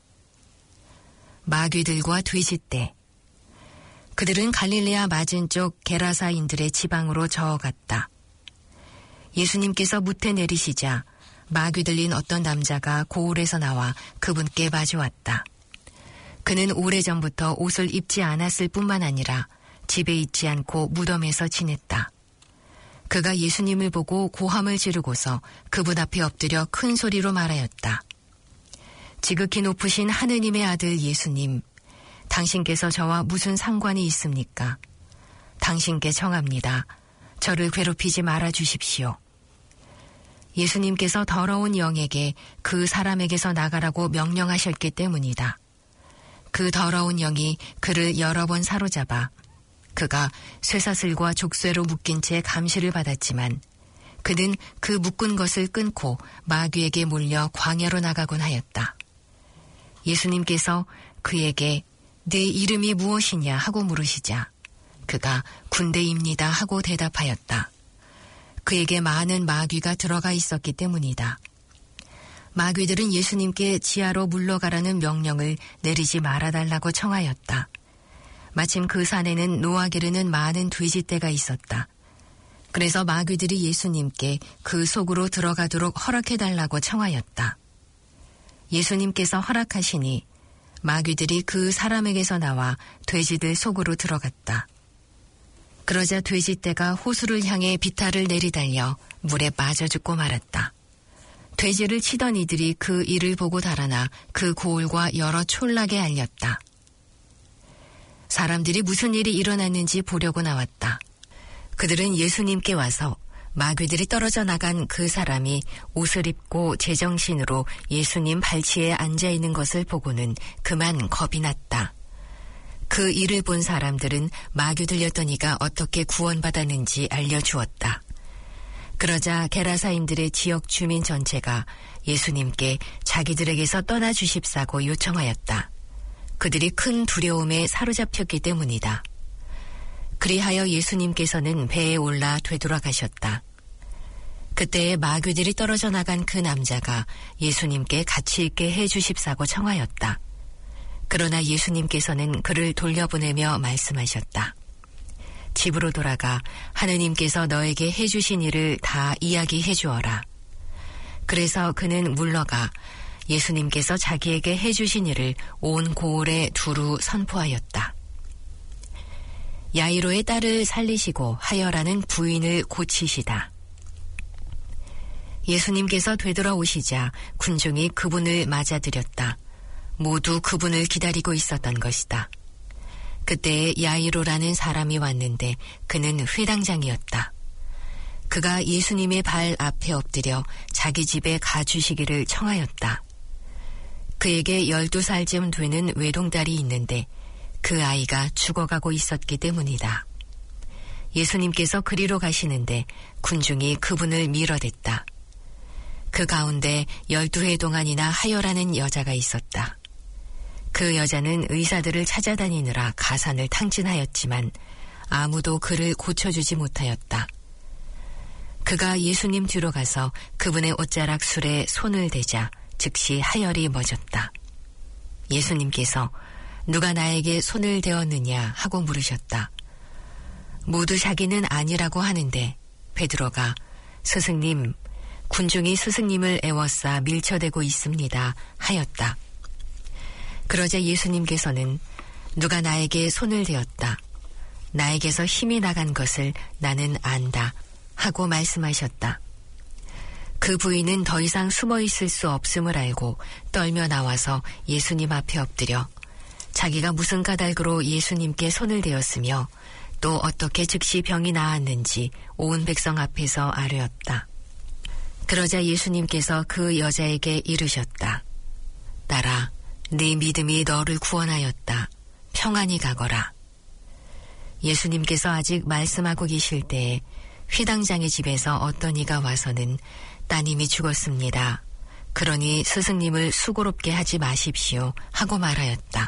마귀들과 돼지떼. 그들은 갈릴레아 맞은쪽 게라사인들의 지방으로 저어갔다. 예수님께서 무태 내리시자 마귀 들린 어떤 남자가 고을에서 나와 그분께 마주왔다. 그는 오래전부터 옷을 입지 않았을 뿐만 아니라 집에 있지 않고 무덤에서 지냈다. 그가 예수님을 보고 고함을 지르고서 그분 앞에 엎드려 큰 소리로 말하였다. 지극히 높으신 하느님의 아들 예수님, 당신께서 저와 무슨 상관이 있습니까? 당신께 청합니다. 저를 괴롭히지 말아 주십시오. 예수님께서 더러운 영에게 그 사람에게서 나가라고 명령하셨기 때문이다. 그 더러운 영이 그를 여러 번 사로잡아 그가 쇠사슬과 족쇄로 묶인 채 감시를 받았지만 그는 그 묶은 것을 끊고 마귀에게 몰려 광야로 나가곤 하였다. 예수님께서 그에게 네 이름이 무엇이냐 하고 물으시자 그가 군대입니다 하고 대답하였다. 그에게 많은 마귀가 들어가 있었기 때문이다. 마귀들은 예수님께 지하로 물러가라는 명령을 내리지 말아달라고 청하였다. 마침 그 산에는 노아 기르는 많은 돼지떼가 있었다. 그래서 마귀들이 예수님께 그 속으로 들어가도록 허락해달라고 청하였다. 예수님께서 허락하시니 마귀들이 그 사람에게서 나와 돼지들 속으로 들어갔다. 그러자 돼지떼가 호수를 향해 비탈을 내리달려 물에 빠져 죽고 말았다. 돼지를 치던 이들이 그 일을 보고 달아나 그 고을과 여러 촌락에 알렸다. 사람들이 무슨 일이 일어났는지 보려고 나왔다. 그들은 예수님께 와서 마귀들이 떨어져 나간 그 사람이 옷을 입고 제정신으로 예수님 발치에 앉아있는 것을 보고는 그만 겁이 났다. 그 일을 본 사람들은 마귀 들렸던 이가 어떻게 구원받았는지 알려주었다. 그러자 게라사인들의 지역 주민 전체가 예수님께 자기들에게서 떠나주십사고 요청하였다. 그들이 큰 두려움에 사로잡혔기 때문이다. 그리하여 예수님께서는 배에 올라 되돌아가셨다. 그때에 마귀들이 떨어져 나간 그 남자가 예수님께 같이 있게 해주십사고 청하였다. 그러나 예수님께서는 그를 돌려보내며 말씀하셨다. 집으로 돌아가 하느님께서 너에게 해주신 일을 다 이야기해 주어라. 그래서 그는 물러가 예수님께서 자기에게 해주신 일을 온 고을에 두루 선포하였다. 야이로의 딸을 살리시고 하여라는 부인을 고치시다. 예수님께서 되돌아오시자 군중이 그분을 맞아들였다. 모두 그분을 기다리고 있었던 것이다. 그때에 야이로라는 사람이 왔는데 그는 회당장이었다. 그가 예수님의 발 앞에 엎드려 자기 집에 가주시기를 청하였다. 그에게 12살쯤 되는 외동딸이 있는데 그 아이가 죽어가고 있었기 때문이다. 예수님께서 그리로 가시는데 군중이 그분을 밀어댔다. 그 가운데 12해 동안이나 하여라는 여자가 있었다. 그 여자는 의사들을 찾아다니느라 가산을 탕진하였지만 아무도 그를 고쳐주지 못하였다. 그가 예수님 뒤로 가서 그분의 옷자락 술에 손을 대자 즉시 하열이 멎었다. 예수님께서 누가 나에게 손을 대었느냐 하고 물으셨다. 모두 자기는 아니라고 하는데 베드로가 스승님, 군중이 스승님을 애워싸 밀쳐대고 있습니다 하였다. 그러자 예수님께서는 누가 나에게 손을 대었다. 나에게서 힘이 나간 것을 나는 안다 하고 말씀하셨다. 그 부인은 더 이상 숨어 있을 수 없음을 알고 떨며 나와서 예수님 앞에 엎드려 자기가 무슨 까닭으로 예수님께 손을 대었으며 또 어떻게 즉시 병이 나았는지 온 백성 앞에서 아뢰었다. 그러자 예수님께서 그 여자에게 이르셨다. 딸아, 네 믿음이 너를 구원하였다. 평안히 가거라. 예수님께서 아직 말씀하고 계실 때에 회당장의 집에서 어떤 이가 와서는 따님이 죽었습니다. 그러니 스승님을 수고롭게 하지 마십시오 하고 말하였다.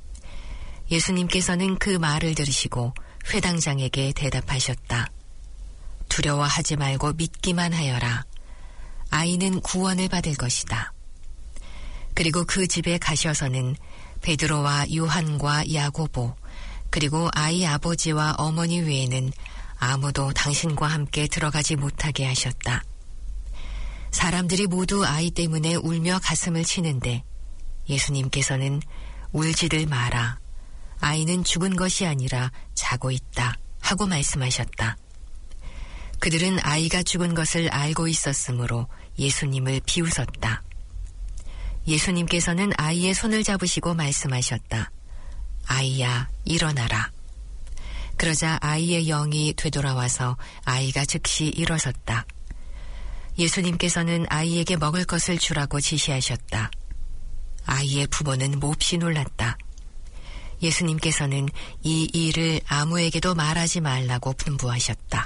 예수님께서는 그 말을 들으시고 회당장에게 대답하셨다. 두려워하지 말고 믿기만 하여라. 아이는 구원을 받을 것이다. 그리고 그 집에 가셔서는 베드로와 요한과 야고보 그리고 아이 아버지와 어머니 외에는 아무도 당신과 함께 들어가지 못하게 하셨다. 사람들이 모두 아이 때문에 울며 가슴을 치는데 예수님께서는 울지들 마라. 아이는 죽은 것이 아니라 자고 있다 하고 말씀하셨다. 그들은 아이가 죽은 것을 알고 있었으므로 예수님을 비웃었다. 예수님께서는 아이의 손을 잡으시고 말씀하셨다. 아이야, 일어나라. 그러자 아이의 영이 되돌아와서 아이가 즉시 일어섰다. 예수님께서는 아이에게 먹을 것을 주라고 지시하셨다. 아이의 부모는 몹시 놀랐다. 예수님께서는 이 일을 아무에게도 말하지 말라고 분부하셨다.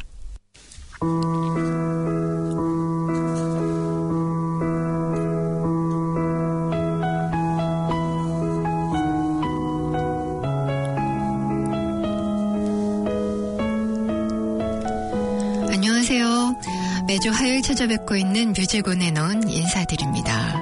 안녕하세요. 매주 화요일 찾아뵙고 있는 뮤직온의 넌 인사드립니다.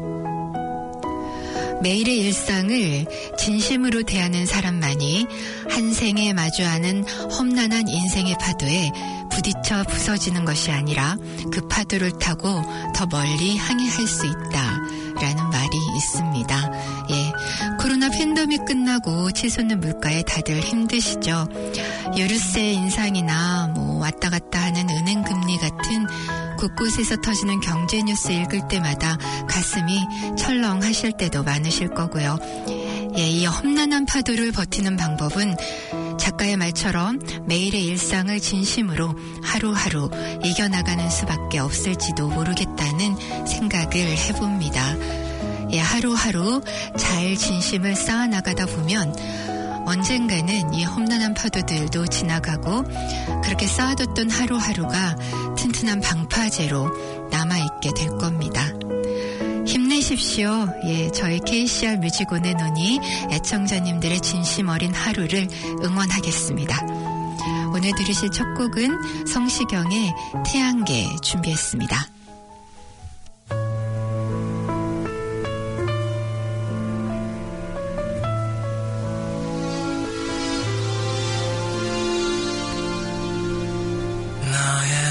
매일의 일상을 진심으로 대하는 사람만이 한 생에 마주하는 험난한 인생의 파도에 부딪혀 부서지는 것이 아니라 그 파도를 타고 더 멀리 항해할 수 있다라는 말이 있습니다. 예, 코로나 팬데믹 끝나고 치솟는 물가에 다들 힘드시죠? 유류세 인상이나 왔다 갔다 하는 은행 금리 같은 곳곳에서 터지는 경제 뉴스 읽을 때마다 가슴이 철렁하실 때도 많으실 거고요. 예, 이 험난한 파도를 버티는 방법은 작가의 말처럼 매일의 일상을 진심으로 하루하루 이겨나가는 수밖에 없을지도 모르겠다는 생각을 해봅니다. 예, 하루하루 잘 진심을 쌓아나가다 보면 언젠가는 이 험난한 파도들도 지나가고 그렇게 쌓아뒀던 하루하루가 튼튼한 방파제로 남아있게 될 겁니다. 힘내십시오. 예, 저희 KCR 뮤직온의 논의 애청자님들의 진심 어린 하루를 응원하겠습니다. 오늘 들으실 첫 곡은 성시경의 태양계 준비했습니다. 나의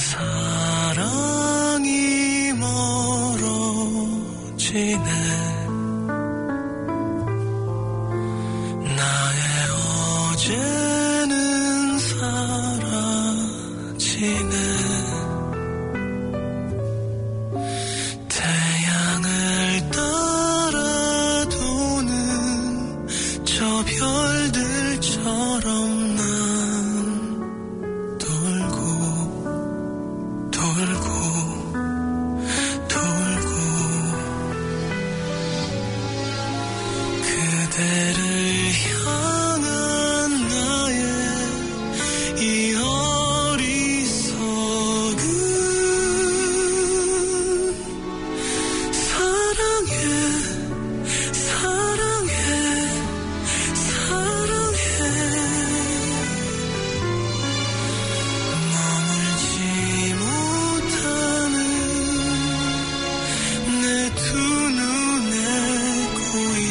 사랑이 멀어지네 나의 어제는 사라지네 태양을 따라 도는 저 별들처럼 난 그대를 향한 나의 이 어리석은 사랑해 사랑해 사랑해 머물지 못하는 내 두 눈에 고인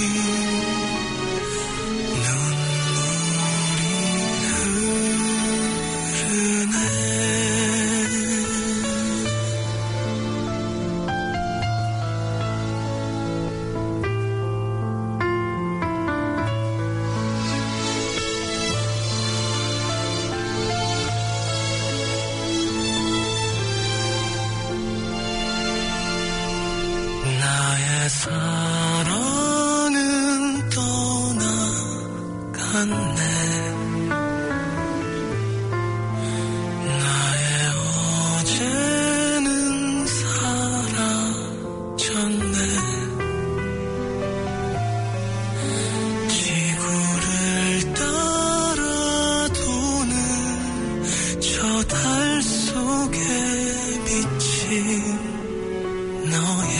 나의 사랑은 떠나갔네 나의 어제는 사라졌네 지구를 따라 도는 저 달 속에 비친 너의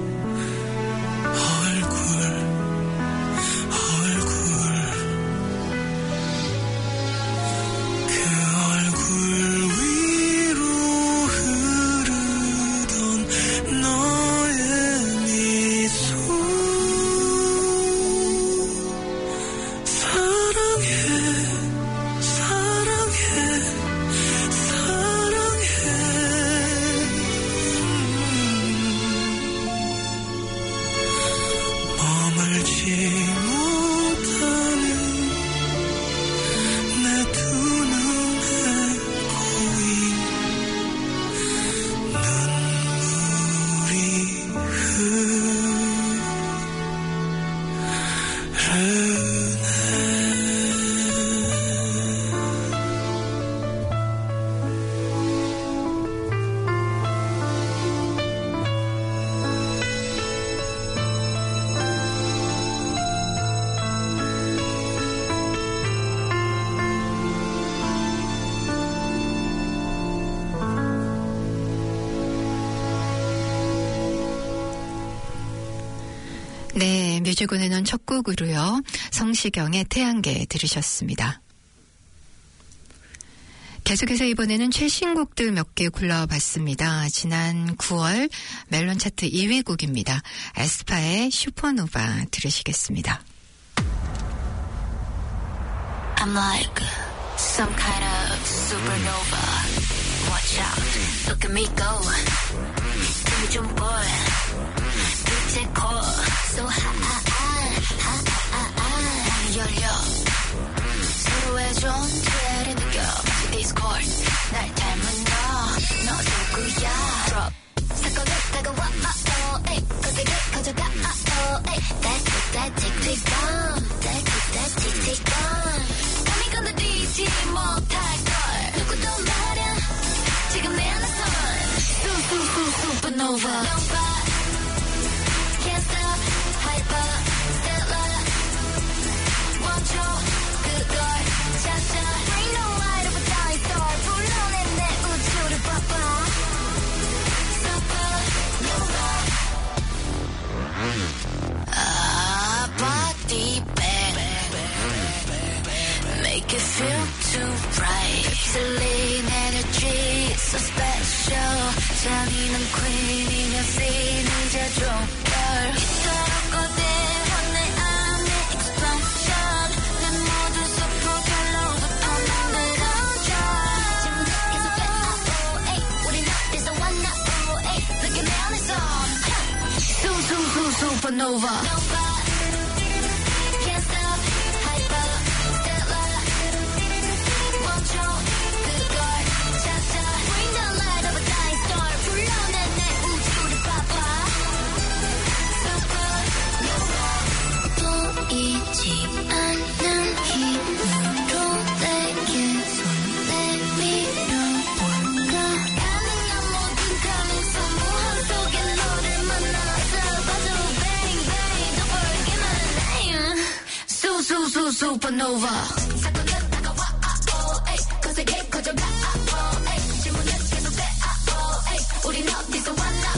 네, 뮤직온에는 첫 곡으로요. 성시경의 태양계 들으셨습니다. 계속해서 이번에는 최신곡들 몇 개 골라봤습니다. 지난 9월 멜론 차트 2위 곡입니다. 에스파의 슈퍼노바 들으시겠습니다. I'm like some kind of supernova Look at me go. 숨이 좀 볼. 빛의 core. So high. 문이 열려. 서로의 존재를 느껴. Discord. 날 닮은 너 누구야? Drop. 사건을 다가와. 거세게 가져가. That tick bomb. That tick bomb. 감히 건드리지 못할걸. 누구도 말야. 지금 내 안에선 Supernova. Can't stop. Hyper. Stellar. 멈춰. 그걸 찾아. Bring the light of a dying star. 불러내 내 우주를 봐봐. Supernova. Body bag. Make it feel too right. Epsilon energy so special. 잔인한 queen이면 scene 이제 조별. 이토록 거대한 내 안의 explosion. 내 모든 super 별로부터 넌 control. 지금 계속 우린 어디서 왔나? Look at me on its own. Supernova. 보이지 않는 힘으로 내게 손 내밀어볼까. 가능한 모든 가능성 무한 속에 너를 만나서 봐줘. Bang bang 더 벌게만 해. Supernova. 사건은 다가와. 거세게 커져가. 질문은 계속돼. 우린 어디서 왔나.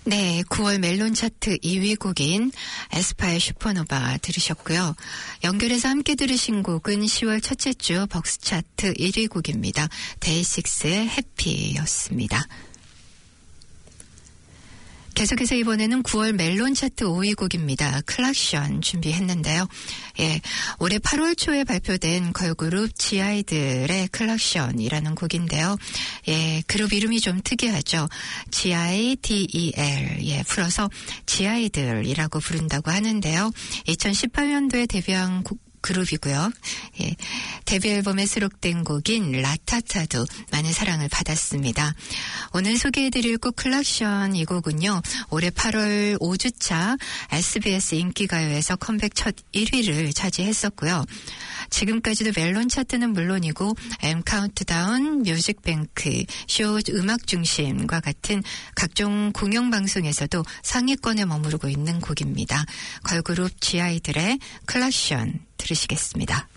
네, 9월 멜론 차트 2위 곡인 에스파의 슈퍼노바 들으셨고요. 연결해서 함께 들으신 곡은 10월 첫째 주 벅스 차트 1위 곡입니다. 데이식스의 해피였습니다. 계속해서 이번에는 9월 멜론 차트 5위 곡입니다. 클락션 준비했는데요. 예, 올해 8월 초에 발표된 걸그룹 지아이들의 클락션이라는 곡인데요. 예, 그룹 이름이 좀 특이하죠. GIDEL, 예, 풀어서 지아이들이라고 부른다고 하는데요. 2018년도에 데뷔한 그룹이고요. 예, 데뷔 앨범에 수록된 곡인 라타타도 많은 사랑을 받았습니다. 오늘 소개해드릴 곡 클락션 이 곡은요. 올해 8월 5주차 SBS 인기가요에서 컴백 첫 1위를 차지했었고요. 지금까지도 멜론 차트는 물론이고 M 카운트다운, 뮤직뱅크, 쇼 음악 중심과 같은 각종 공영방송에서도 상위권에 머무르고 있는 곡입니다. 걸그룹 지아이들의 클락션 들으시겠습니다.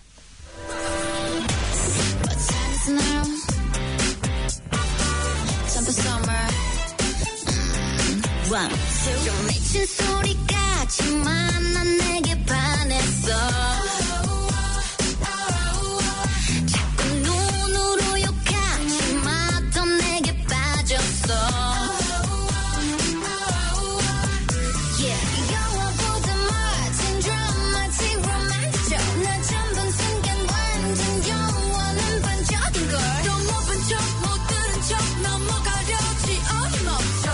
좀 미친 소리 같지만 난 내게 반했어. 자꾸 눈으로 욕하지마 더 내게 빠졌어. Yeah, 영화보다 멋진 드라마틱 로맨틱. 나 전번 순간 완전 영화는 반전인걸. 또 못 본 척 못 들은 척 넘어가려지 어림없어.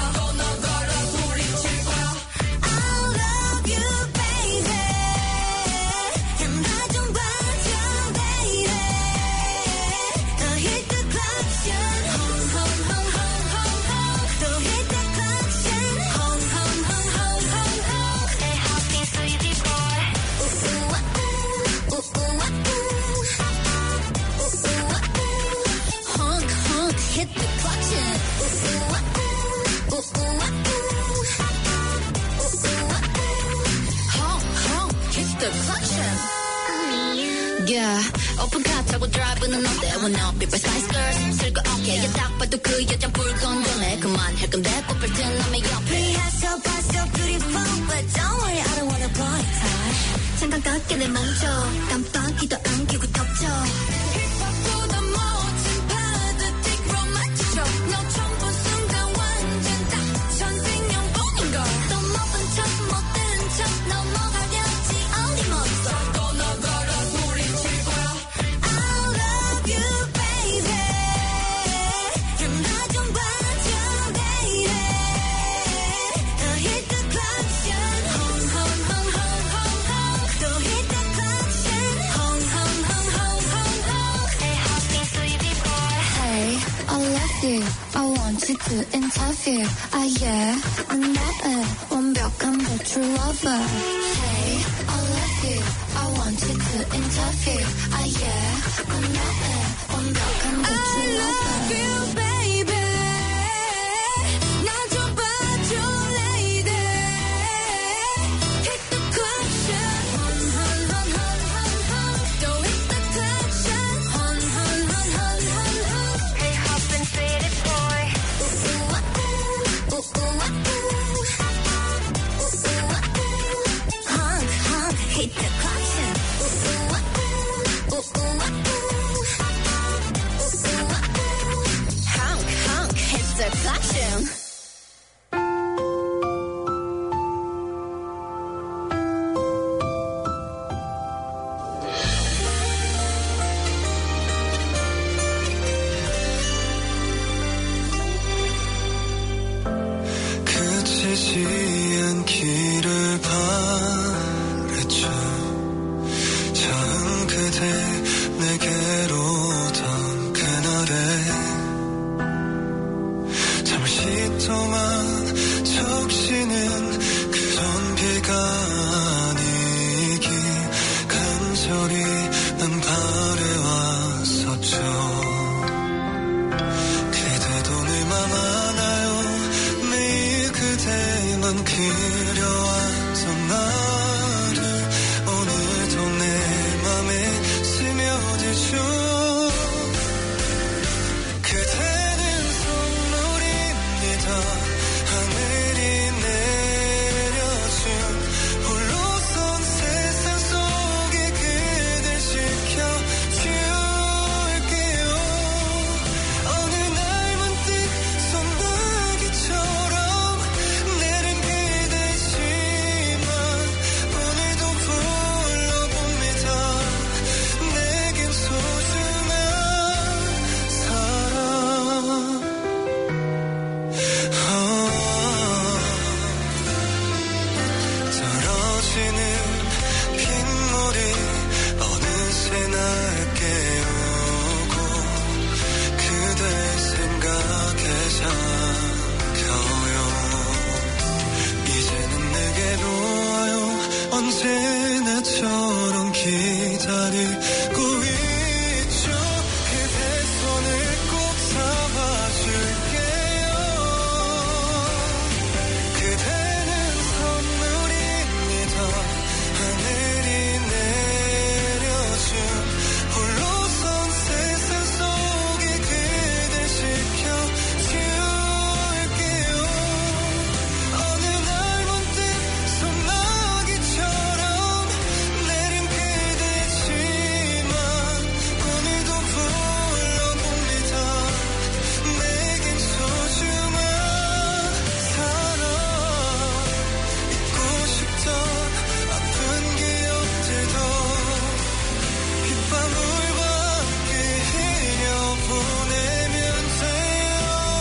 Yeah, 오픈카 타고 드라이브는 어때? When up, people spice girls 쓸거 없게. 딱 봐도 그 여자 불 건조네. 그만할 건데 꽃을 든 남의 옆에. Pretty so beautiful, but don't worry, I don't wanna blow it tight. 생각 같게 내 멈춰. 깜빡이도 안 켜고 덮쳐. 힙합보다 멋진 파드틱 로맨틱 쇼. 너 처음 본 순간 완전 딱 천생연분인걸. 또 못 본 척 못 들은 척 넘어가려지 어림없어. 또 너걸어 소리치고 I love you baby. 나 좀 봐줘 baby. Hit the clock, home home home home home home. 또 hit the clock, home home home home home home. Hey happy sweetie boy. Hey, I love you. I want you to interfere. Ah yeah, I'm not a 완벽한 but true lover. Hey, I love you. I want you to interfere. Ah yeah, I'm not a 완벽한 but true lover. I love you baby. 나 좀 봐줘 lady. Hit the clock, home home home home home home. 또 hit the clock, home home home home home home. Hey hoppin' city boy. Ooh ooh ooh ooh ooh. Honk honk, hit the clock, ooh ooh ooh ooh ooh. Honk honk, hit the clock. 그치지 않기를 바랬죠. 처음 그대 내게로 오던 그날에 잠을 씻더만 적시는 그런 비가 아니길 간절히 난 바래왔었죠. 그대도 내 맘 알아요. 매일 그대만 그려왔던 나를 오늘도 내 맘에 스며들죠. 그대는 선물입니다. 하늘 언제나처럼 기다리고 있죠. 그대 손을 꼭 잡아줄게요. 그대는 선물입니다. 하늘이 내려준 홀로선 세상 속에 그댈 지켜줄게요. 어느 날 문득 소나기처럼 내린 그대지만 오늘도 불러봅니다. 내겐 소중한 사람, 잊고 싶던 아픈 기억들도 빗방울밖에 흘려보내면 돼요.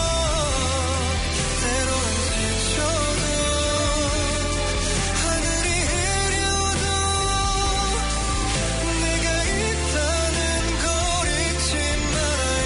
때론 지쳐도 하늘이 흐려도 내가 있다는 걸 잊지 말아요.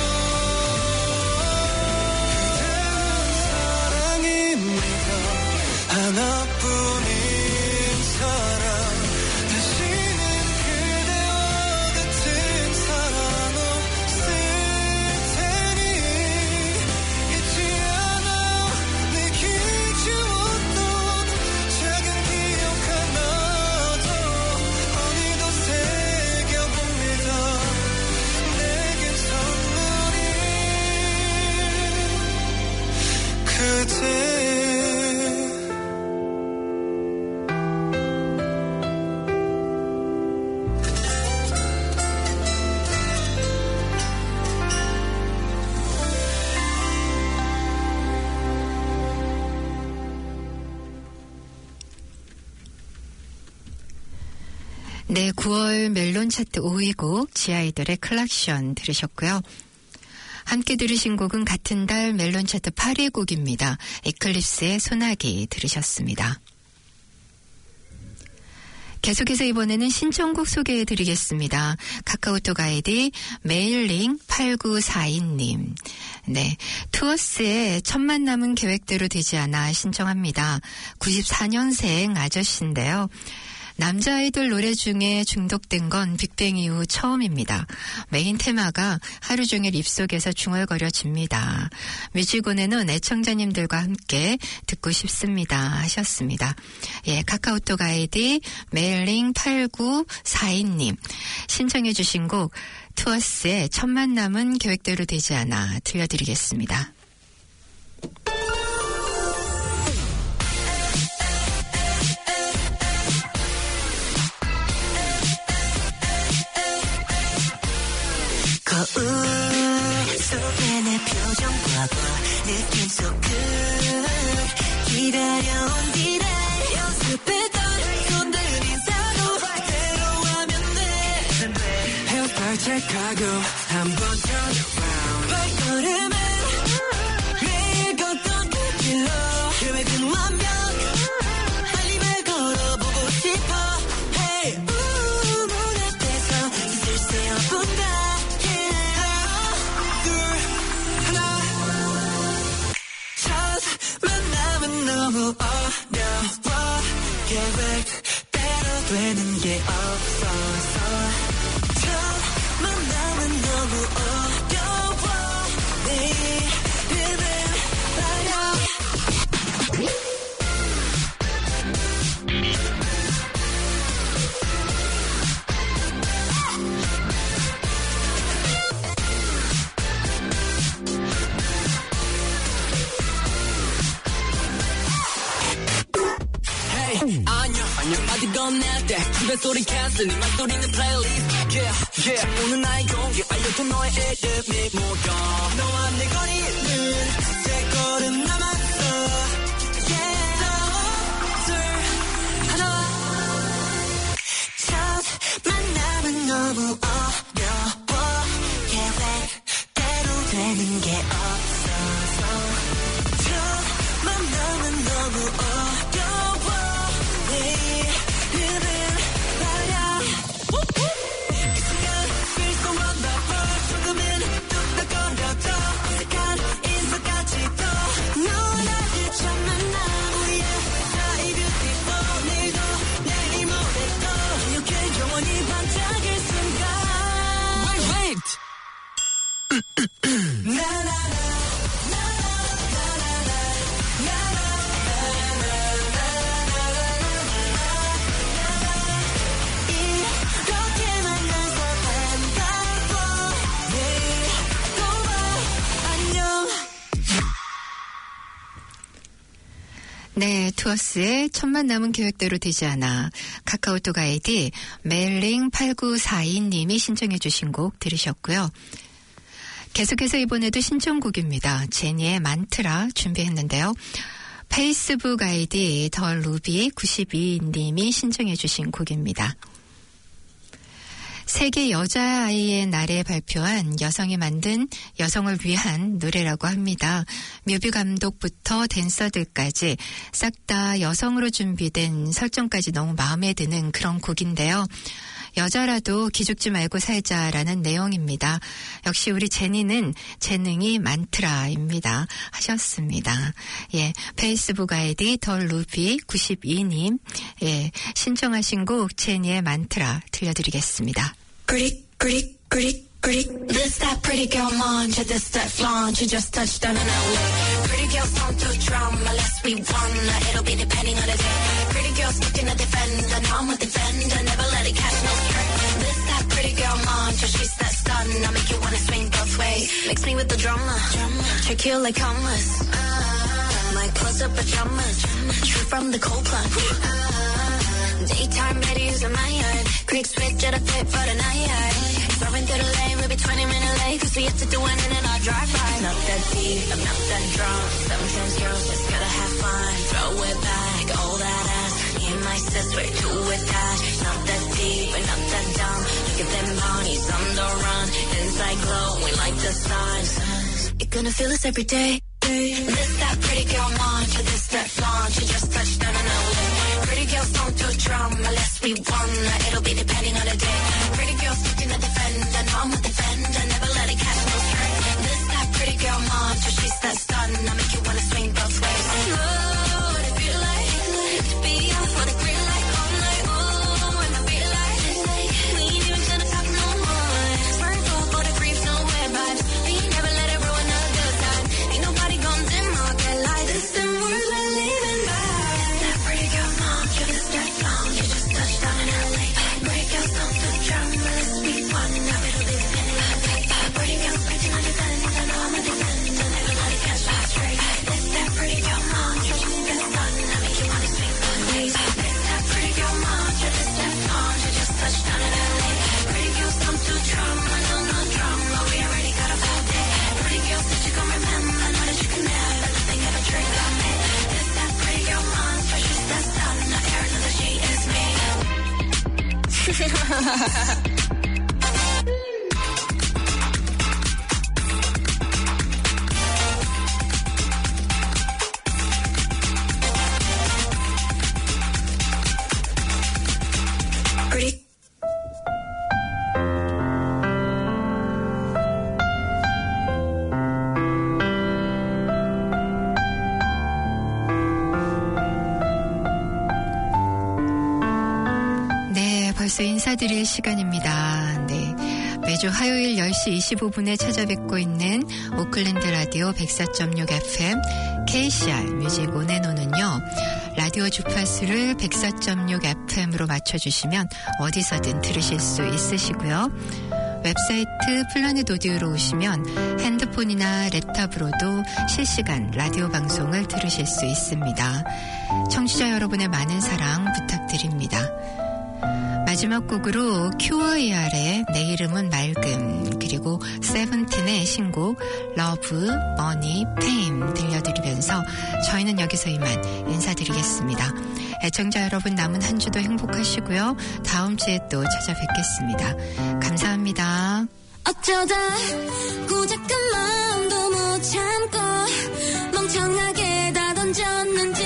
그대는 사랑입니다. 하나뿐인 사랑. 다시는 그대와 같은 사랑 없을 테니 잊지 않아요. 내게 주었던 작은 기억 하나도 오늘도 새겨봅니다. 내겐 선물이 그대. 네, 9월 멜론 차트 5위 곡 지아이돌의 클락션 들으셨고요. 함께 들으신 곡은 같은 달 멜론 차트 8위 곡입니다. 에클립스의 소나기 들으셨습니다. 계속해서 이번에는 신청곡 소개해드리겠습니다. 카카오톡 아이디 메일링 8942님. 네, 투어스의 첫 만남은 계획대로 되지 않아 신청합니다. 94년생 아저씨인데요. 남자 아이돌 노래 중에 중독된 건 빅뱅 이후 처음입니다. 메인 테마가 하루 종일 입속에서 중얼거려집니다. 뮤직온에는 애청자님들과 함께 듣고 싶습니다 하셨습니다. 예, 카카오톡 아이디 메일링 8942님 신청해 주신 곡 투어스의 첫 만남은 계획대로 되지 않아 들려드리겠습니다. 거울 속에 내 표정과 느낌 속을 기다려온 뒤에 연습했던 손들 인사도 그대로 하면 돼. 헤어스타일 체크하고 한번 turn around. 발걸음은 매일 걷던 그 길로 계획은 완벽. 빨리 말 걸어보고 싶어. Hey, 문 앞에서 있을 새 없은가. 너무 어려워 계획대로 되는 게 없어서 첫 만남은 너무 어려워 내일은 말야. 안녕 어디 건넬 때 집에 소리 캔슬 네 맘소리는 플레이리스트 yeah 오늘 나의 공개 알려줘 너의 이름이 뭐야. 너와 내 거리는 세 걸음 남았어. yeah 둘 하나. 첫 만남은 너무 어려워 계획대로 되는 게 없어서 첫 만남은 너무 어려워 내일은 말야. 이 순간 feel so wonderful. 조금은 뚝딱거려도 어색한 인사까지도 넌 네, 투어스의 천만 남은 계획대로 되지 않아. 카카오톡 아이디 멜링8942님이 신청해 주신 곡 들으셨고요. 계속해서 이번에도 신청곡입니다. 제니의 만트라 준비했는데요. 페이스북 아이디 덜루비92님이 신청해 주신 곡입니다. 세계 여자아이의 날에 발표한 여성이 만든 여성을 위한 노래라고 합니다. 뮤비 감독부터 댄서들까지 싹 다 여성으로 준비된 설정까지 너무 마음에 드는 그런 곡인데요. 여자라도 기죽지 말고 살자라는 내용입니다. 역시 우리 제니는 재능이 많더라입니다. 하셨습니다. 예, 페이스북 아이디 덜루비92님 예, 신청하신 곡 제니의 많더라 들려드리겠습니다. This that pretty girl munch, this that flaunt, you just touched down in LA. Pretty girls don't do drama, unless we wanna, it'll be depending on the day. Pretty girls looking to defend, and I'm a defender, never let it catch no string. This that pretty girl munch, she's that stun, I make you wanna swing both ways. Mix me with the drama, trick you like hummus. My close-up pajamas, straight from the cold plunge. Daytime Betty's in my yard, quick switch at a fit for the night. Throwing through the lane, maybe 20-minute late, cause we have to do it in our drive-by. Not that deep, I'm not that drunk. Sometimes girls just gotta have fun. Throw it back, all that ass. Me and my sis, we're two with that. Not that deep, but not that dumb. Look at them bodies on the run. Inside glow, we like the sun. You're gonna feel this every day. This that pretty girl munch, this that flaunt, you just touched down in LA. Pretty girls don't do drama, unless we wanna, it'll be depending on the day. Pretty girls looking to defend, and I'm a defender, never let it catch no string. This that pretty girl munch, she's that stun, I make you wanna swing both ways. Oh, what it feel like to be out for the green light all night. Oh, when I feel like we ain't even gonna talk no more. Sparkle for the grief, no weird vibes. We ain't never let it ruin a good time. Ain't nobody gon' dim our get light. This them words we're living by. That pretty girl munch, this that flaunt, you just touched down in LA. Pretty girls don't do drama, let's be one, now it'll be spinning. Pretty girls waiting on the fence, and I'm a defender, never let it catch my straight. This that pretty girl munch, you just that stun, I make you wanna swing both ways. This that pretty girl munch, this that flaunt, you just touched down in LA. Pretty girls don't do drama, no drama, we already got a full day. Pretty girls that you gon' remember, know that you can never, nothing ever trigger me. This that pretty girl munch, she's that stun, I hear another she is me. Pretty. 네, 벌써 인사드릴 시간입니다. 네. 매주 화요일 10시 25분에 찾아뵙고 있는 오클랜드 라디오 104.6 FM KCR 뮤직 온앤온은요. 라디오 주파수를 104.6 FM으로 맞춰주시면 어디서든 들으실 수 있으시고요. 웹사이트 플라넷 오디오로 오시면 핸드폰이나 랩탑으로도 실시간 라디오 방송을 들으실 수 있습니다. 청취자 여러분의 많은 사랑 부탁드립니다. 마지막 곡으로 QIR의 내 이름은 맑음 그리고 세븐틴의 신곡 러브, 머니, 페임 들려드리면서 저희는 여기서 이만 인사드리겠습니다. 애청자 여러분 남은 한 주도 행복하시고요. 다음 주에 또 찾아뵙겠습니다. 감사합니다. 어쩌다 고작한 마음도 못 참고 멍청하게 다 던졌는지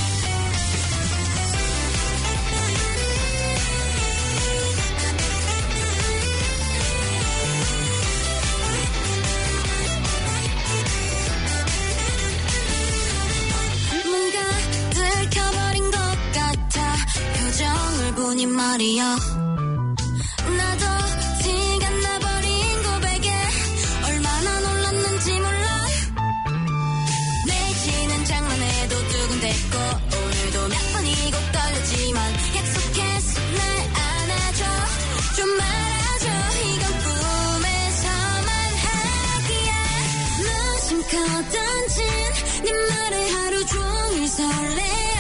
뭔가 들켜버린 것 같아 표정을 보니 말이야 나도 시간 나버린 고백에 얼마나 놀랐는지 몰라 내지는 장난해도 두근댔고 오늘도 몇 번이고 떨렸지만 약속해서 날 안아줘 좀 말아줘 이건 꿈에서만 하기야 무심코 던진 네 말에 하루 종일 설레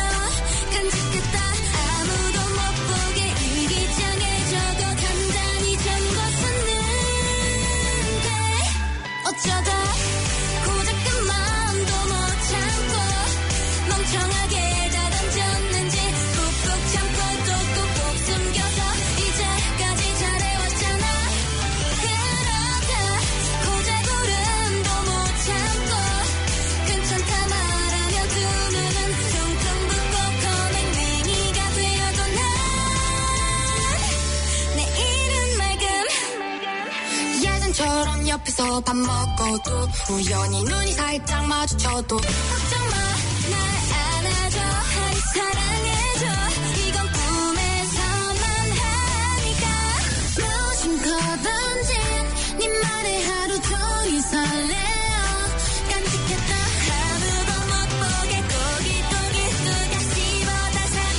옆에서 밥 먹고도 우연히 눈이 살짝 마주쳐도 걱정 마, 날 안아줘, 사랑해줘. 이건 꿈에서만 하니까. 무심코던진 네 말에 하루 종일 설레어. 깜찍했던 하루도 못 보게 고깃고깃 누가 씹어다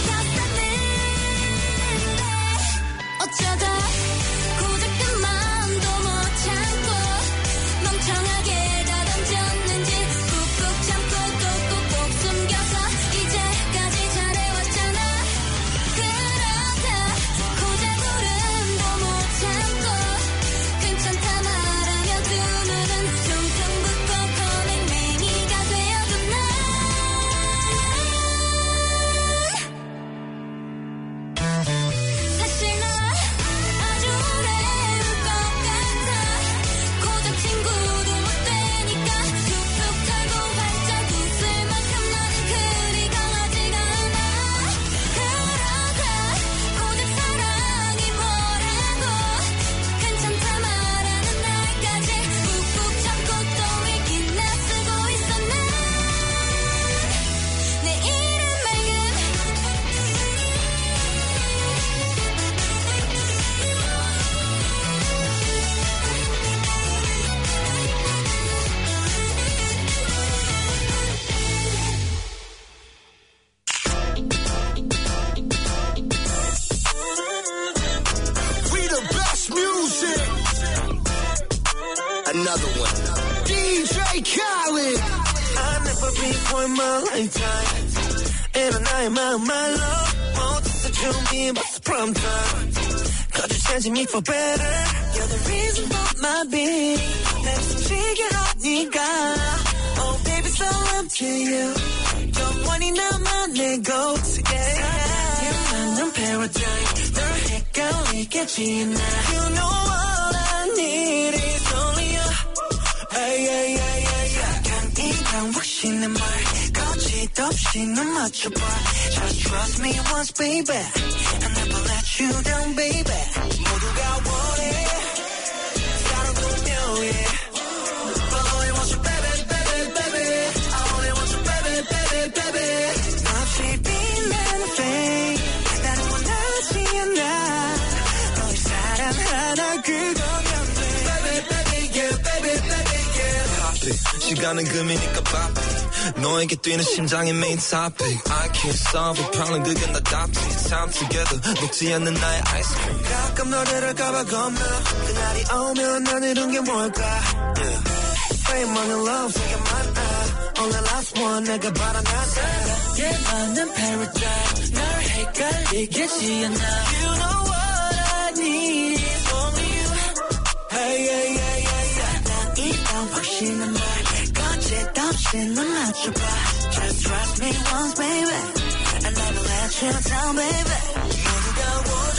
삼켰었는데 어쩌다 고작 그 마음도 못 참고 멍청하게 다 던졌는지 꾹꾹 참고 또 꾹꾹 숨겨서 이제까지 잘해왔잖아. 그러다 고작 울음도 못 참고 괜찮다 말하며 두 눈은 퉁퉁 붓고 코맹맹이가 되어도 난 사실 나 아주 오래 울 것 같아. 고작 친구도 못 되니까 툭툭 털고 활짝 웃을 만큼 나는 그리 강하지가 않아. 그러다 고작 사랑이 뭐라고 괜찮다 말하는 날까지 꾹꾹 참고 또 읽긴 나 쓰고 있어. 난 내일은 맑음 We the best music. Another one. DJ Khaled. I've never been for in my lifetime. And 나의 마음 말로 못해서 준비 벌써 prom time. Cause you changing me for better. You're the reason for my being. 내 숨쉬게 하니까. Oh baby so up to you. 영원히 나만 내 go-to. 나는 paradise. 널 헷갈리게 지나. You know all I need is only you. Ay, ay, ay, ay, ay. 약간 이런 확신의 말. 거짓 없이 넌 맞춰봐. Just trust me once, baby. I'll never let you down, baby. 모두가 원해. 사랑 분명해. But I only want you, baby, baby, baby. I only want you, baby, baby, baby. 없이 빛나는 flame. 나는 원하지 않아. 너의 사랑하나 그거면 돼. Baby, baby, yeah, baby, baby, yeah. 시간은 금이니까 바삐. 너에게 뛰는 심장의 main topic. I can't solve a problem. 그게 나 답지. Time together. 녹지 않는 나의 ice cream. 가끔 너를 할까봐 겁나. 그날이 오면 난 이룬 게 뭘까. Yeah. Fame on your love 되게 많아. Only last one 내가 바라나 사랑에 많은 paradise. 널 헷갈리겠지 않아. You know what I need is only you. Hey, hey, hey, hey, hey. 난 이런 확신의 말. 거짓 없이 넌 맞춰봐. Just trust me once, baby. I'll never let you down, baby. 모두가 원해.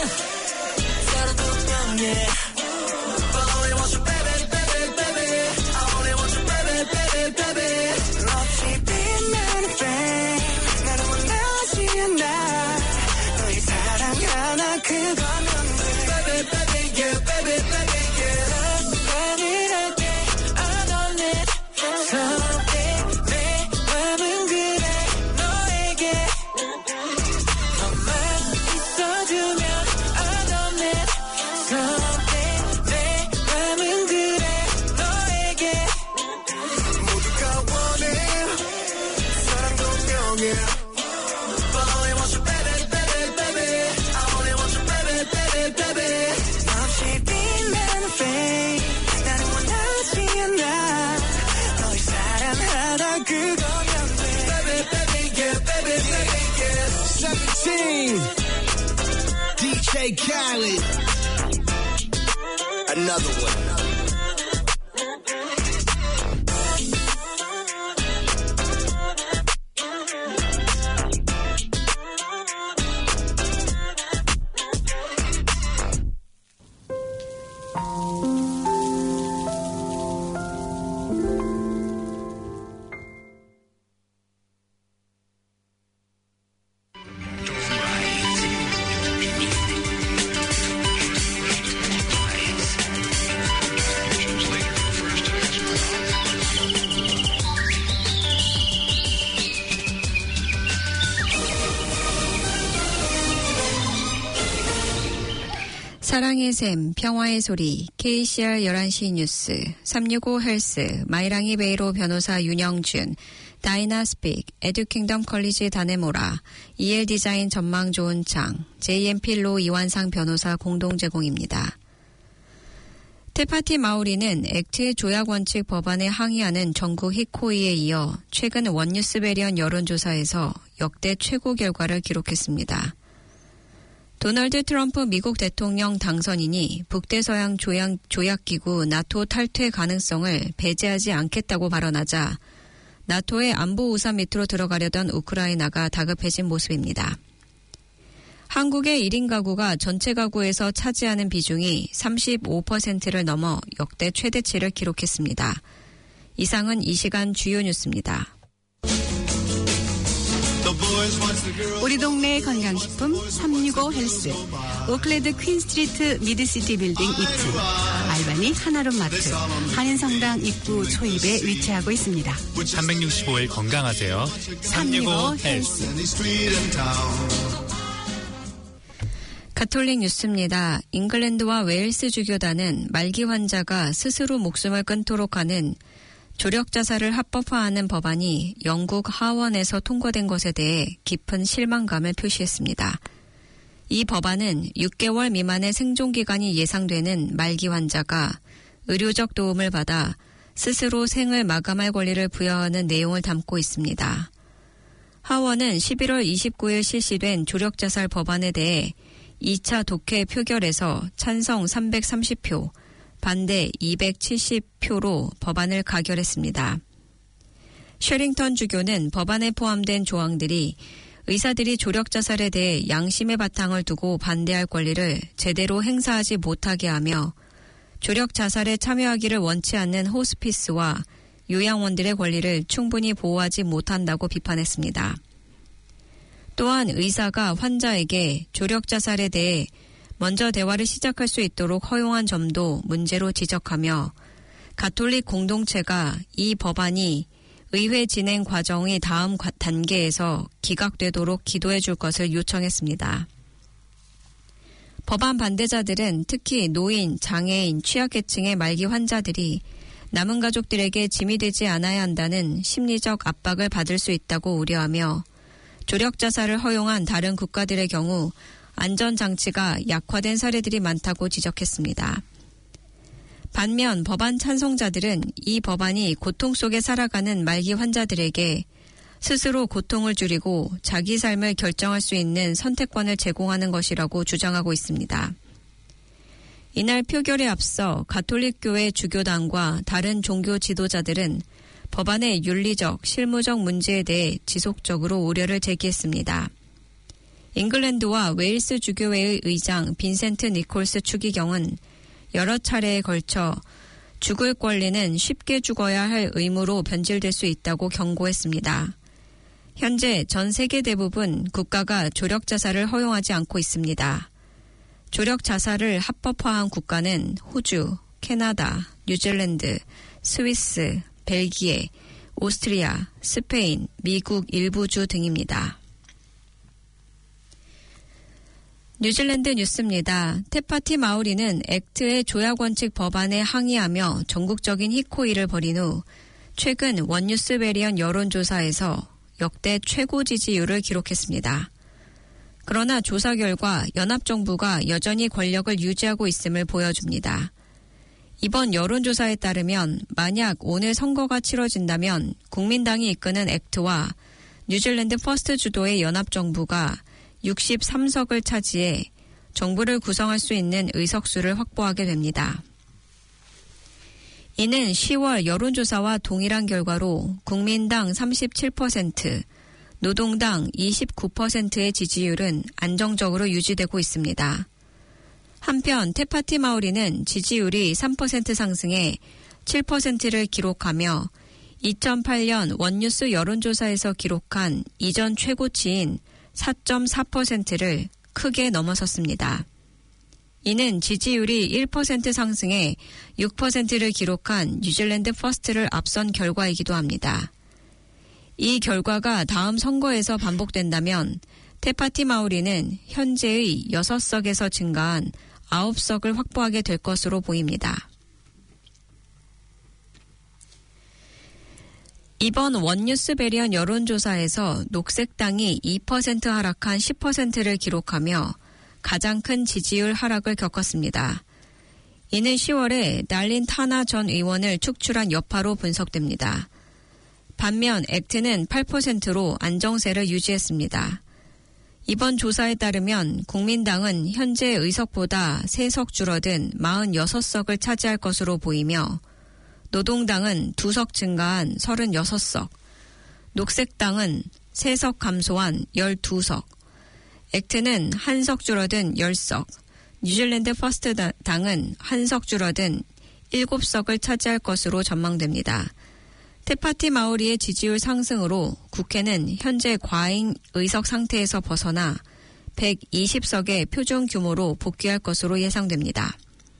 서로 분명해. But I only want you, baby, baby, baby. I only want you, baby, baby, baby. 없이 빛나는 flame. 나는 원하지 않아. 너의 사랑 하나 그거면 돼. Baby, baby, yeah, baby, baby, yeah. 나는 할게 I don't need something. 내 맘은 그래 너에게 너만 있어주면 I don't need something. 내 맘은 그래 너에게 모두가 원해. 사랑 분명해. But I only want you, baby, baby, baby. I only want you, baby, baby, baby. 없이 빛나는 flame. 나는 원하지 않아. 너의 사랑 하나 그거면 돼. Baby, baby, yeah, baby, baby, yeah. 17. DJ Khaled. Another one. 사랑의 샘, 평화의 소리, KCR 11시 뉴스, 365 헬스, 마이랑이 베이로 변호사 윤영준, 다이나 스픽, 에듀킹덤 컬리지 다네모라, EL 디자인 전망 좋은 창, JM필로 이완상 변호사 공동 제공입니다. 테파티 마우리는 액트 조약 원칙 법안에 항의하는 전국 히코이에 이어 최근 원뉴스베리언 여론조사에서 역대 최고 결과를 기록했습니다. 도널드 트럼프 미국 대통령 당선인이 북대서양 조약기구 나토 탈퇴 가능성을 배제하지 않겠다고 발언하자 나토의 안보 우산 밑으로 들어가려던 우크라이나가 다급해진 모습입니다. 한국의 1인 가구가 전체 가구에서 차지하는 비중이 35%를 넘어 역대 최대치를 기록했습니다. 이상은 이 시간 주요 뉴스입니다. 우리 동네 건강식품 365 헬스, 오클레드 퀸스트리트 미드시티 빌딩 이트, 알바니 하나룸 마트, 한인성당 입구 초입에 위치하고 있습니다. 365일 건강하세요. 365 헬스. 가톨릭 뉴스입니다. 잉글랜드와 웨일스 주교단은 말기 환자가 스스로 목숨을 끊도록 하는 조력 자살을 합법화하는 법안이 영국 하원에서 통과된 것에 대해 깊은 실망감을 표시했습니다. 이 법안은 6개월 미만의 생존 기간이 예상되는 말기 환자가 의료적 도움을 받아 스스로 생을 마감할 권리를 부여하는 내용을 담고 있습니다. 하원은 11월 29일 실시된 조력 자살 법안에 대해 2차 독회 표결에서 찬성 330표, 반대 270표로 법안을 가결했습니다. 쉐링턴 주교는 법안에 포함된 조항들이 의사들이 조력 자살에 대해 양심의 바탕을 두고 반대할 권리를 제대로 행사하지 못하게 하며 조력 자살에 참여하기를 원치 않는 호스피스와 요양원들의 권리를 충분히 보호하지 못한다고 비판했습니다. 또한 의사가 환자에게 조력 자살에 대해 먼저 대화를 시작할 수 있도록 허용한 점도 문제로 지적하며 가톨릭 공동체가 이 법안이 의회 진행 과정의 다음 단계에서 기각되도록 기도해 줄 것을 요청했습니다. 법안 반대자들은 특히 노인, 장애인, 취약계층의 말기 환자들이 남은 가족들에게 짐이 되지 않아야 한다는 심리적 압박을 받을 수 있다고 우려하며 조력 자살을 허용한 다른 국가들의 경우 안전장치가 약화된 사례들이 많다고 지적했습니다. 반면 법안 찬성자들은 이 법안이 고통 속에 살아가는 말기 환자들에게 스스로 고통을 줄이고 자기 삶을 결정할 수 있는 선택권을 제공하는 것이라고 주장하고 있습니다. 이날 표결에 앞서 가톨릭교회 주교단과 다른 종교 지도자들은 법안의 윤리적, 실무적 문제에 대해 지속적으로 우려를 제기했습니다. 잉글랜드와 웨일스 주교회의 의장 빈센트 니콜스 추기경은 여러 차례에 걸쳐 죽을 권리는 쉽게 죽어야 할 의무로 변질될 수 있다고 경고했습니다. 현재 전 세계 대부분 국가가 조력 자살을 허용하지 않고 있습니다. 조력 자살을 합법화한 국가는 호주, 캐나다, 뉴질랜드, 스위스, 벨기에, 오스트리아, 스페인, 미국 일부 주 등입니다. 뉴질랜드 뉴스입니다. 테파티 마우리는 액트의 조약 원칙 법안에 항의하며 전국적인 히코이를 벌인 후 최근 원뉴스베리언 여론조사에서 역대 최고 지지율을 기록했습니다. 그러나 조사 결과 연합정부가 여전히 권력을 유지하고 있음을 보여줍니다. 이번 여론조사에 따르면 만약 오늘 선거가 치러진다면 국민당이 이끄는 액트와 뉴질랜드 퍼스트 주도의 연합정부가 63석을 차지해 정부를 구성할 수 있는 의석수를 확보하게 됩니다. 이는 10월 여론조사와 동일한 결과로 국민당 37%, 노동당 29%의 지지율은 안정적으로 유지되고 있습니다. 한편 테파티 마우리는 지지율이 3% 상승해 7%를 기록하며 2008년 원뉴스 여론조사에서 기록한 이전 최고치인 4.4%를 크게 넘어섰습니다. 이는 지지율이 1% 상승해 6%를 기록한 뉴질랜드 퍼스트를 앞선 결과이기도 합니다. 이 결과가 다음 선거에서 반복된다면 테파티 마우리는 현재의 6석에서 증가한 9석을 확보하게 될 것으로 보입니다. 이번 원뉴스 베리언 여론조사에서 녹색당이 2% 하락한 10%를 기록하며 가장 큰 지지율 하락을 겪었습니다. 이는 10월에 날린 타나 전 의원을 축출한 여파로 분석됩니다. 반면 액트는 8%로 안정세를 유지했습니다. 이번 조사에 따르면 국민당은 현재 의석보다 3석 줄어든 46석을 차지할 것으로 보이며 노동당은 2석 증가한 36석, 녹색당은 3석 감소한 12석, 액트는 1석 줄어든 10석, 뉴질랜드 퍼스트 당은 1석 줄어든 7석을 차지할 것으로 전망됩니다. 테파티 마오리의 지지율 상승으로 국회는 현재 과잉 의석 상태에서 벗어나 120석의 표준 규모로 복귀할 것으로 예상됩니다.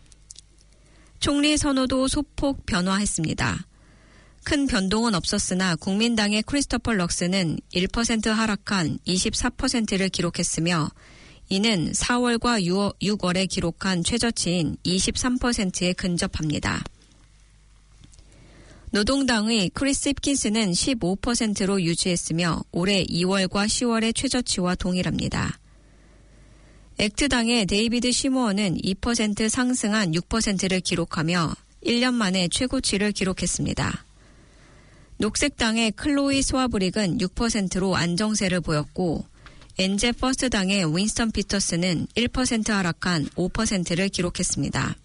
총리 선호도 소폭 변화했습니다. 큰 변동은 없었으나 국민당의 크리스토퍼 럭스는 1% 하락한 24%를 기록했으며 이는 4월과 6월에 기록한 최저치인 23%에 근접합니다. 노동당의 크리스 힙킨스는 15%로 유지했으며 올해 2월과 10월의 최저치와 동일합니다. 액트당의 데이비드 시모어는 2% 상승한 6%를 기록하며 1년 만에 최고치를 기록했습니다. 녹색당의 클로이 스와브릭은 6%로 안정세를 보였고 엔제 퍼스트당의 윈스턴 피터스는 1% 하락한 5%를 기록했습니다.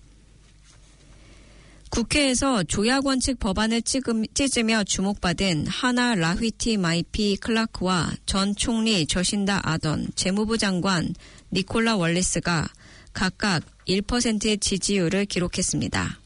국회에서 조약 원칙 법안을 찢으며 주목받은 하나 라휘티 마이피 클라크와 전 총리 저신다 아던, 재무부 장관 니콜라 월리스가 각각 1%의 지지율을 기록했습니다.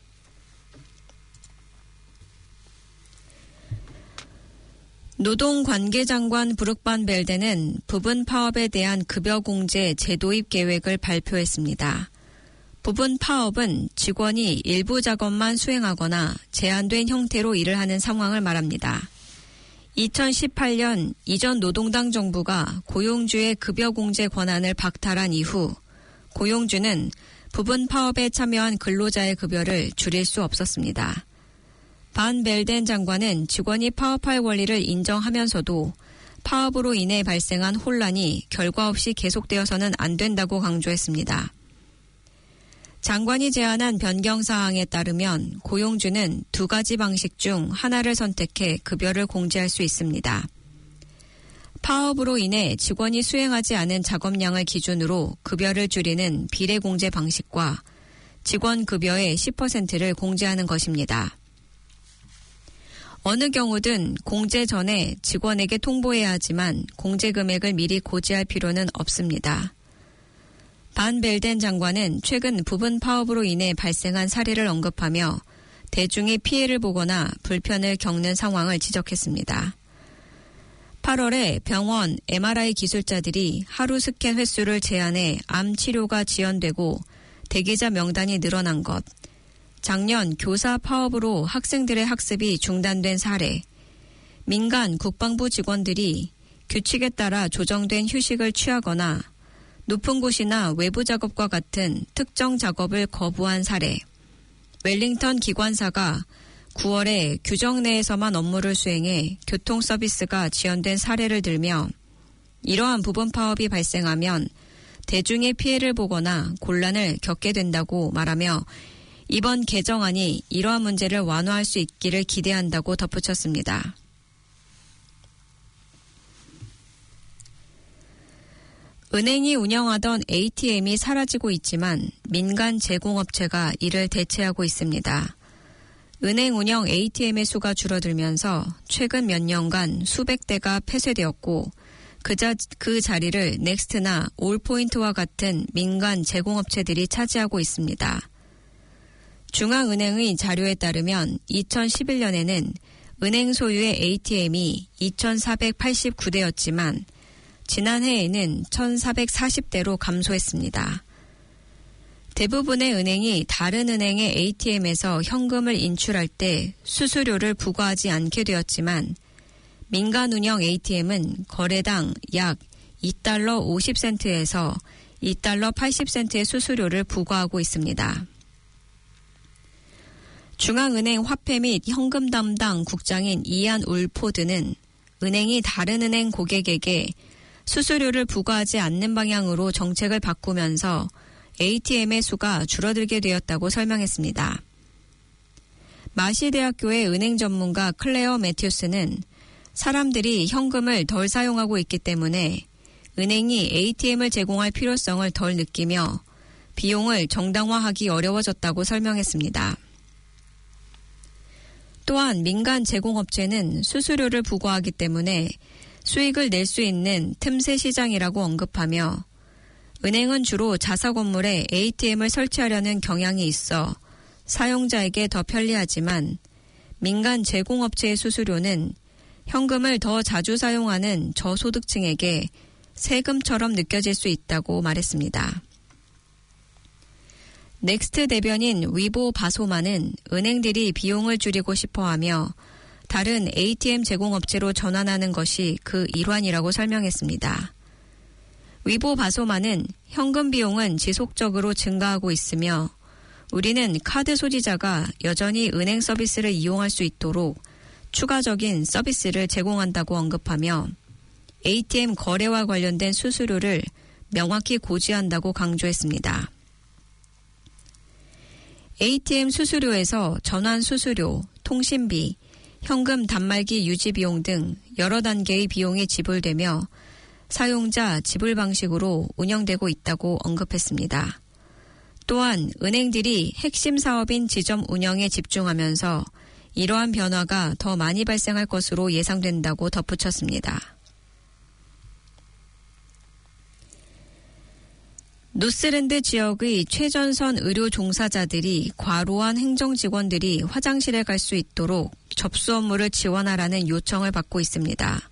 노동관계장관 브룩 반 벨덴은 부분 파업에 대한 급여 공제 재도입 계획을 발표했습니다. 부분 파업은 직원이 일부 작업만 수행하거나 제한된 형태로 일을 하는 상황을 말합니다. 2018년 이전 노동당 정부가 고용주의 급여 공제 권한을 박탈한 이후 고용주는 부분 파업에 참여한 근로자의 급여를 줄일 수 없었습니다. 반 벨덴 장관은 직원이 파업할 권리를 인정하면서도 파업으로 인해 발생한 혼란이 결과 없이 계속되어서는 안 된다고 강조했습니다. 장관이 제안한 변경 사항에 따르면 고용주는 2가지 방식 중 하나를 선택해 급여를 공제할 수 있습니다. 파업으로 인해 직원이 수행하지 않은 작업량을 기준으로 급여를 줄이는 비례공제 방식과 직원 급여의 10%를 공제하는 것입니다. 어느 경우든 공제 전에 직원에게 통보해야 하지만 공제 금액을 미리 고지할 필요는 없습니다. 반 벨덴 장관은 최근 부분 파업으로 인해 발생한 사례를 언급하며 대중이 피해를 보거나 불편을 겪는 상황을 지적했습니다. 8월에 병원, MRI 기술자들이 하루 스캔 횟수를 제한해 암 치료가 지연되고 대기자 명단이 늘어난 것, 작년 교사 파업으로 학생들의 학습이 중단된 사례, 민간 국방부 직원들이 규칙에 따라 조정된 휴식을 취하거나 높은 곳이나 외부 작업과 같은 특정 작업을 거부한 사례, 웰링턴 기관사가 9월에 규정 내에서만 업무를 수행해 교통 서비스가 지연된 사례를 들며 이러한 부분 파업이 발생하면 대중의 피해를 보거나 곤란을 겪게 된다고 말하며 이번 개정안이 이러한 문제를 완화할 수 있기를 기대한다고 덧붙였습니다. 은행이 운영하던 ATM이 사라지고 있지만 민간 제공업체가 이를 대체하고 있습니다. 은행 운영 ATM의 수가 줄어들면서 최근 몇 년간 수백 대가 폐쇄되었고 그 자리를 넥스트나 올포인트와 같은 민간 제공업체들이 차지하고 있습니다. 중앙은행의 자료에 따르면 2011년에는 은행 소유의 ATM이 2,489대였지만 지난해에는 1,440대로 감소했습니다. 대부분의 은행이 다른 은행의 ATM에서 현금을 인출할 때 수수료를 부과하지 않게 되었지만 민간 운영 ATM은 거래당 약 2달러 50센트에서 2달러 80센트의 수수료를 부과하고 있습니다. 중앙은행 화폐 및 현금 담당 국장인 이안 울포드는 은행이 다른 은행 고객에게 수수료를 부과하지 않는 방향으로 정책을 바꾸면서 ATM의 수가 줄어들게 되었다고 설명했습니다. 마시대학교의 은행 전문가 클레어 매튜스는 사람들이 현금을 덜 사용하고 있기 때문에 은행이 ATM을 제공할 필요성을 덜 느끼며 비용을 정당화하기 어려워졌다고 설명했습니다. 또한 민간 제공업체는 수수료를 부과하기 때문에 수익을 낼 수 있는 틈새 시장이라고 언급하며 은행은 주로 자사 건물에 ATM을 설치하려는 경향이 있어 사용자에게 더 편리하지만 민간 제공업체의 수수료는 현금을 더 자주 사용하는 저소득층에게 세금처럼 느껴질 수 있다고 말했습니다. 넥스트 대변인 위보 바소마는 은행들이 비용을 줄이고 싶어하며 다른 ATM 제공업체로 전환하는 것이 그 일환이라고 설명했습니다. 위보 바소마는 현금 비용은 지속적으로 증가하고 있으며 우리는 카드 소지자가 여전히 은행 서비스를 이용할 수 있도록 추가적인 서비스를 제공한다고 언급하며 ATM 거래와 관련된 수수료를 명확히 고지한다고 강조했습니다. ATM 수수료에서 전환 수수료, 통신비, 현금 단말기 유지 비용 등 여러 단계의 비용이 지불되며 사용자 지불 방식으로 운영되고 있다고 언급했습니다. 또한 은행들이 핵심 사업인 지점 운영에 집중하면서 이러한 변화가 더 많이 발생할 것으로 예상된다고 덧붙였습니다. 노스랜드 지역의 최전선 의료 종사자들이 과로한 행정직원들이 화장실에 갈 수 있도록 접수 업무를 지원하라는 요청을 받고 있습니다.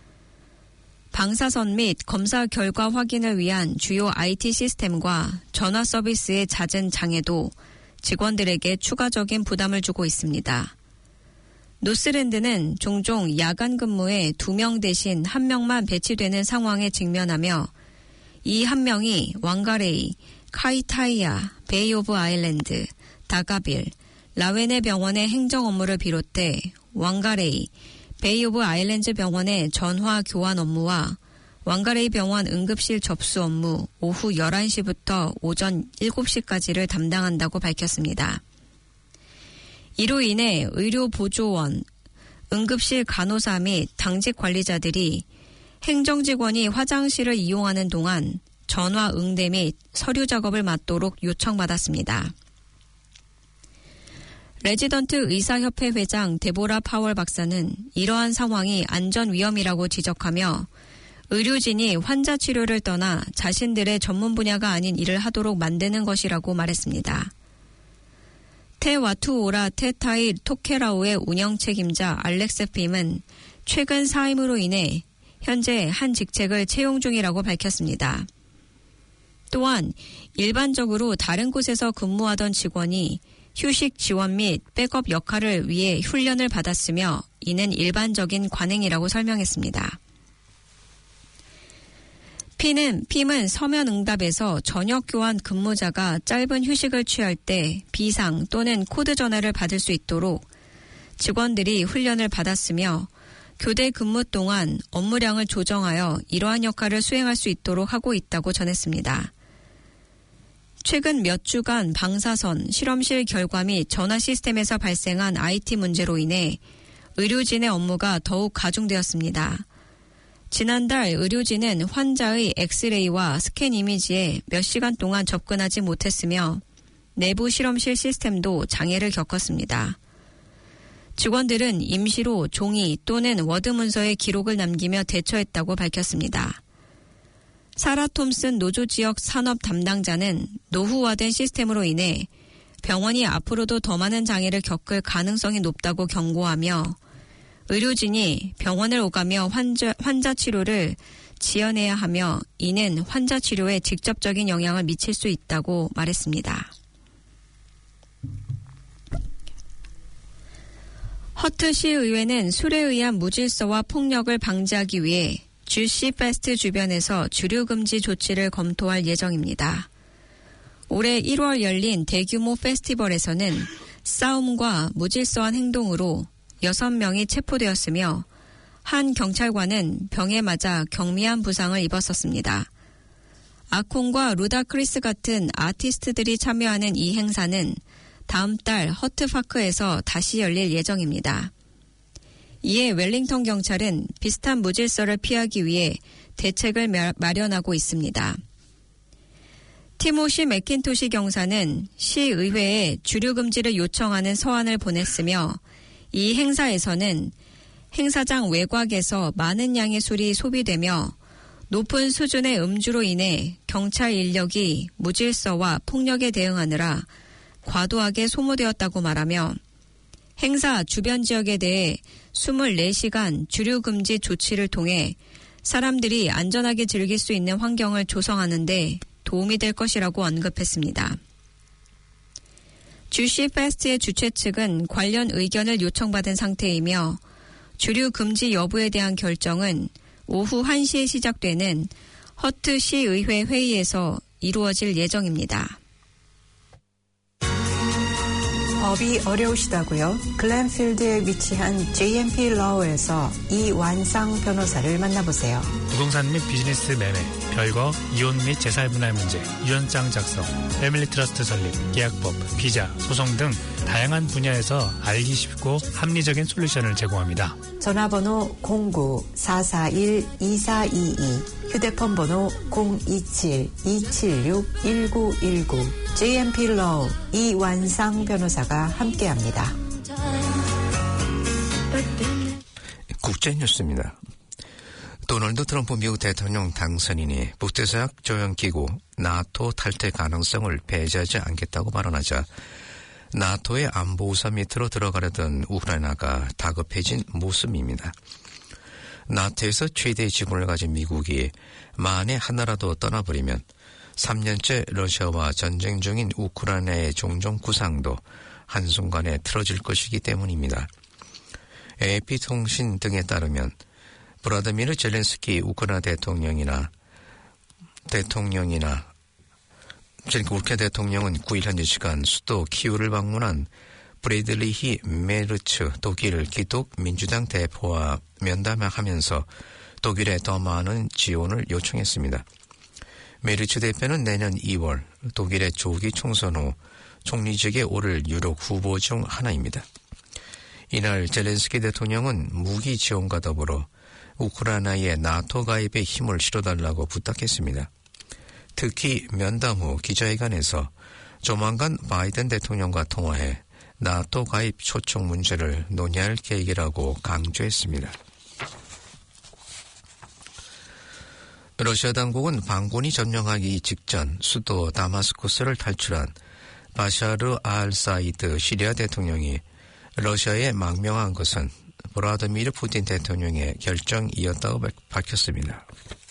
방사선 및 검사 결과 확인을 위한 주요 IT 시스템과 전화 서비스의 잦은 장애도 직원들에게 추가적인 부담을 주고 있습니다. 노스랜드는 종종 야간 근무에 2명 대신 1명만 배치되는 상황에 직면하며 이 1명이 왕가레이, 카이타이아, 베이 오브 아일랜드, 다가빌, 라웨네 병원의 행정 업무를 비롯해 왕가레이, 베이 오브 아일랜드 병원의 전화 교환 업무와 왕가레이 병원 응급실 접수 업무 오후 11시부터 오전 7시까지를 담당한다고 밝혔습니다. 이로 인해 의료 보조원, 응급실 간호사 및 당직 관리자들이 행정직원이 화장실을 이용하는 동안 전화 응대 및 서류 작업을 맡도록 요청받았습니다. 레지던트 의사협회 회장 데보라 파월 박사는 이러한 상황이 안전 위험이라고 지적하며 의료진이 환자 치료를 떠나 자신들의 전문 분야가 아닌 일을 하도록 만드는 것이라고 말했습니다. 테와투오라 테타이 토케라오의 운영 책임자 알렉스 핌은 최근 사임으로 인해 현재 한 직책을 채용 중이라고 밝혔습니다. 또한 일반적으로 다른 곳에서 근무하던 직원이 휴식 지원 및 백업 역할을 위해 훈련을 받았으며 이는 일반적인 관행이라고 설명했습니다. 핌은 서면 응답에서 저녁 교환 근무자가 짧은 휴식을 취할 때 비상 또는 코드 전화를 받을 수 있도록 직원들이 훈련을 받았으며 교대 근무 동안 업무량을 조정하여 이러한 역할을 수행할 수 있도록 하고 있다고 전했습니다. 최근 몇 주간 방사선, 실험실 결과 및 전화 시스템에서 발생한 IT 문제로 인해 의료진의 업무가 더욱 가중되었습니다. 지난달 의료진은 환자의 엑스레이와 스캔 이미지에 몇 시간 동안 접근하지 못했으며 내부 실험실 시스템도 장애를 겪었습니다. 직원들은 임시로 종이 또는 워드 문서에 기록을 남기며 대처했다고 밝혔습니다. 사라 톰슨 노조 지역 산업 담당자는 노후화된 시스템으로 인해 병원이 앞으로도 더 많은 장애를 겪을 가능성이 높다고 경고하며 의료진이 병원을 오가며 환자 치료를 지연해야 하며 이는 환자 치료에 직접적인 영향을 미칠 수 있다고 말했습니다. 허트시 의회는 술에 의한 무질서와 폭력을 방지하기 위해 주시 페스트 주변에서 주류 금지 조치를 검토할 예정입니다. 올해 1월 열린 대규모 페스티벌에서는 싸움과 무질서한 행동으로 6명이 체포되었으며 한 경찰관은 병에 맞아 경미한 부상을 입었었습니다. 아콘과 루다크리스 같은 아티스트들이 참여하는 이 행사는 다음 달 허트파크에서 다시 열릴 예정입니다. 이에 웰링턴 경찰은 비슷한 무질서를 피하기 위해 대책을 마련하고 있습니다. 티모시 맥킨토시 경사는 시의회에 주류 금지를 요청하는 서한을 보냈으며 이 행사에서는 행사장 외곽에서 많은 양의 술이 소비되며 높은 수준의 음주로 인해 경찰 인력이 무질서와 폭력에 대응하느라 과도하게 소모되었다고 말하며 행사 주변 지역에 대해 24시간 주류 금지 조치를 통해 사람들이 안전하게 즐길 수 있는 환경을 조성하는 데 도움이 될 것이라고 언급했습니다. 주시 페스트의 주최 측은 관련 의견을 요청받은 상태이며 주류 금지 여부에 대한 결정은 오후 1시에 시작되는 허트 시의회 회의에서 이루어질 예정입니다. 법이 어려우시다고요? 글렌필드에 위치한 JMP 러에서 이완상 변호사를 만나보세요. 부동산 및 비즈니스 매매, 별거, 이혼 및 재산분할 문제, 유언장 작성, 패밀리 트러스트 설립, 계약법, 비자, 소송 등 다양한 분야에서 알기 쉽고 합리적인 솔루션을 제공합니다. 전화번호 09-441-2422, 휴대폰 번호 027-276-1919, JMP 러우 이완상 변호사가 함께합니다. 국제뉴스입니다. 도널드 트럼프 미국 대통령 당선인이 북대서양 조약기구 나토 탈퇴 가능성을 배제하지 않겠다고 발언하자 나토의 안보 우산 밑으로 들어가려던 우크라이나가 다급해진 모습입니다. 나토에서 최대의 지분을 가진 미국이 만에 하나라도 떠나버리면 3년째 러시아와 전쟁 중인 우크라이나의 종종 구상도 한순간에 틀어질 것이기 때문입니다. AP통신 등에 따르면 브라드미르 젤렌스키 우크라이나 대통령은 9일 현지 시간 수도 키우를 방문한 브레이들리히 메르츠 독일 기독 민주당 대표와 면담하면서 독일에 더 많은 지원을 요청했습니다. 메르츠 대표는 내년 2월 독일의 조기 총선 후 총리직에 오를 유력 후보 중 하나입니다. 이날 젤렌스키 대통령은 무기 지원과 더불어 우크라이나의 나토 가입에 힘을 실어달라고 부탁했습니다. 특히 면담 후 기자회견에서 조만간 바이든 대통령과 통화해 나토 가입 초청 문제를 논의할 계획이라고 강조했습니다. 러시아 당국은 반군이 점령하기 직전 수도 다마스쿠스를 탈출한 바샤르 알사이드 시리아 대통령이 러시아에 망명한 것은 브라드미르 푸틴 대통령의 결정이었다고 밝혔습니다.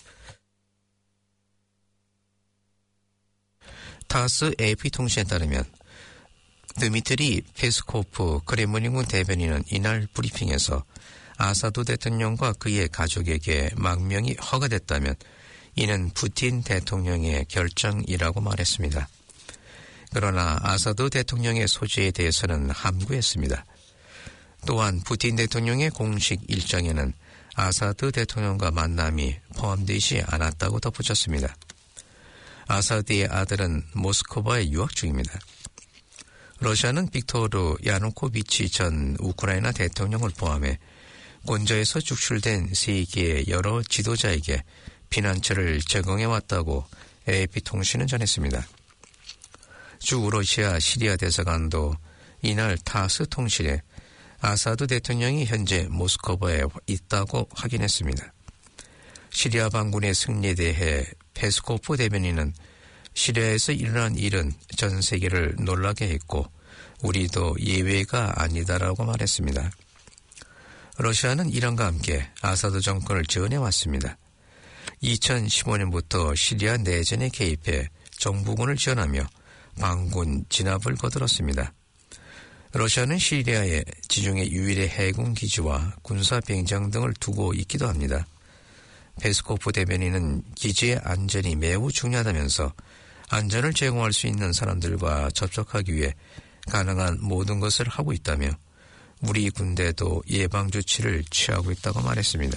타스 AP통신에 따르면 드미트리 페스코프 크레므린군 대변인은 이날 브리핑에서 아사드 대통령과 그의 가족에게 망명이 허가됐다면 이는 푸틴 대통령의 결정이라고 말했습니다. 그러나 아사드 대통령의 소재에 대해서는 함구했습니다. 또한 푸틴 대통령의 공식 일정에는 아사드 대통령과 만남이 포함되지 않았다고 덧붙였습니다. 아사드의 아들은 모스크바에 유학 중입니다. 러시아는 빅토르 야누코비치 전 우크라이나 대통령을 포함해 권좌에서 축출된 세계의 여러 지도자에게 피난처를 제공해왔다고 AP통신은 전했습니다. 주 러시아 시리아 대사관도 이날 타스 통신에 아사드 대통령이 현재 모스크바에 있다고 확인했습니다. 시리아 반군의 승리에 대해 페스코프 대변인은 시리아에서 일어난 일은 전 세계를 놀라게 했고 우리도 예외가 아니다라고 말했습니다. 러시아는 이란과 함께 아사드 정권을 지원해왔습니다. 2015년부터 시리아 내전에 개입해 정부군을 지원하며 반군 진압을 거들었습니다. 러시아는 시리아에 지중해 유일의 해군 기지와 군사 비행장 등을 두고 있기도 합니다. 페스코프 대변인은 기지의 안전이 매우 중요하다면서 안전을 제공할 수 있는 사람들과 접촉하기 위해 가능한 모든 것을 하고 있다며 우리 군대도 예방 조치를 취하고 있다고 말했습니다.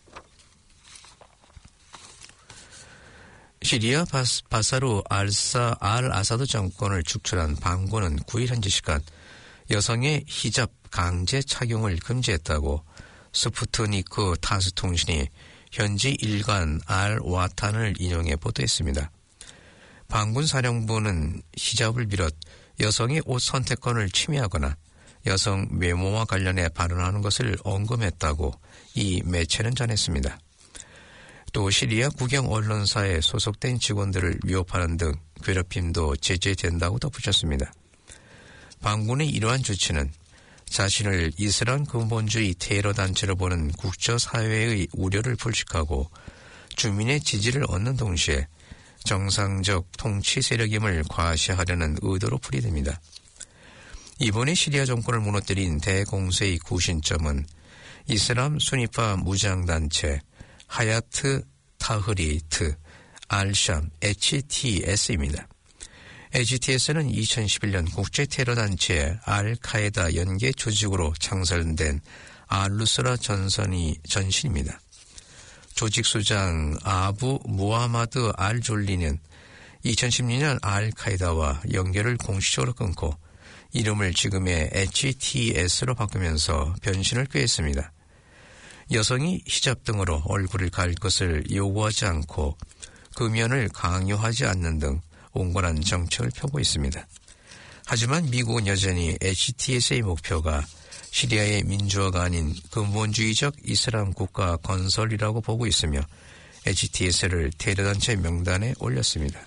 시리아 바사루 알 아사드 정권을 축출한 반군은 9일 현지 시간 여성의 히잡 강제 착용을 금지했다고 스푸트니크 타스 통신이 현지 일간 알 와탄을 인용해 보도했습니다. 반군 사령부는 히잡을 비롯 여성의 옷 선택권을 침해하거나 여성 외모와 관련해 발언하는 것을 언급했다고 이 매체는 전했습니다. 또 시리아 국영 언론사에 소속된 직원들을 위협하는 등 괴롭힘도 제재된다고 덧붙였습니다. 반군의 이러한 조치는 자신을 이슬람 근본주의 테러 단체로 보는 국제사회의 우려를 불식하고 주민의 지지를 얻는 동시에 정상적 통치 세력임을 과시하려는 의도로 풀이됩니다. 이번에 시리아 정권을 무너뜨린 대공세의 구심점은 이슬람 순위파 무장단체 하야트 타흐리트 알샴 HTS입니다. HTS는 2011년 국제테러단체 알카에다 연계 조직으로 창설된 알루스라 전신입니다. 조직 수장 아부 무하마드 알졸리는 2016년 알카에다와 연결을 공식적으로 끊고 이름을 지금의 HTS로 바꾸면서 변신을 꾀했습니다. 여성이 히잡 등으로 얼굴을 가릴 것을 요구하지 않고 금연을 강요하지 않는 등 온건한 정책을 펴고 있습니다. 하지만 미국은 여전히 HTS의 목표가 시리아의 민주화가 아닌 근본주의적 이슬람 국가 건설이라고 보고 있으며 HTS를 테러단체 명단에 올렸습니다.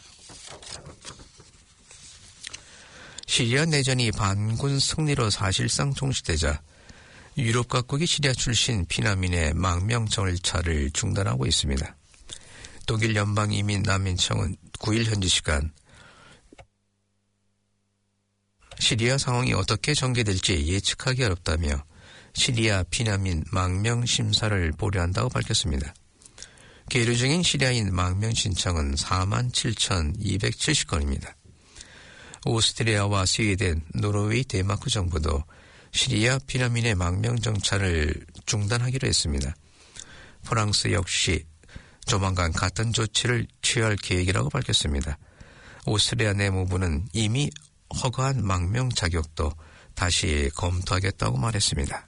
시리아 내전이 반군 승리로 사실상 종식되자 유럽 각국이 시리아 출신 피난민의 망명 절차를 중단하고 있습니다. 독일 연방이민난민청은 9일 현지 시간 시리아 상황이 어떻게 전개될지 예측하기 어렵다며 시리아 피난민 망명 심사를 보류한다고 밝혔습니다. 계류 중인 시리아인 망명 신청은 47,270건입니다. 오스트리아와 스웨덴, 노르웨이, 덴마크 정부도 시리아 피난민의 망명 정차를 중단하기로 했습니다. 프랑스 역시 조만간 같은 조치를 취할 계획이라고 밝혔습니다. 오스트리아 내무부는 이미 허가한 망명 자격도 다시 검토하겠다고 말했습니다.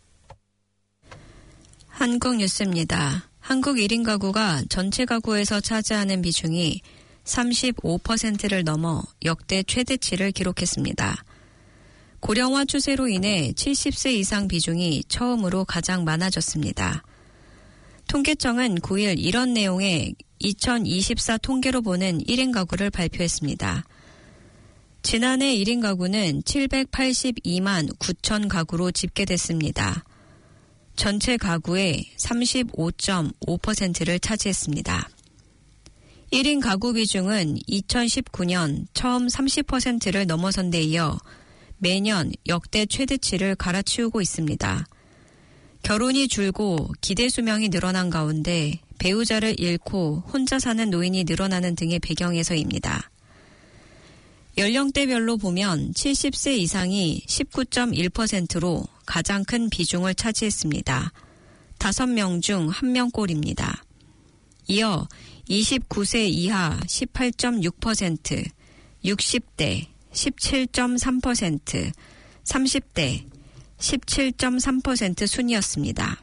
한국 뉴스입니다. 한국 1인 가구가 전체 가구에서 차지하는 비중이 35%를 넘어 역대 최대치를 기록했습니다. 고령화 추세로 인해 70세 이상 비중이 처음으로 가장 많아졌습니다. 통계청은 9일 이런 내용의 2024 통계로 보는 1인 가구를 발표했습니다. 지난해 1인 가구는 782만 9천 가구로 집계됐습니다. 전체 가구의 35.5%를 차지했습니다. 1인 가구 비중은 2019년 처음 30%를 넘어선 데 이어 매년 역대 최대치를 갈아치우고 있습니다. 결혼이 줄고 기대 수명이 늘어난 가운데 배우자를 잃고 혼자 사는 노인이 늘어나는 등의 배경에서입니다. 연령대별로 보면 70세 이상이 19.1%로 가장 큰 비중을 차지했습니다. 5명 중 1명꼴입니다. 이어 29세 이하 18.6%, 60대 17.3%, 30대 17.3% 순이었습니다.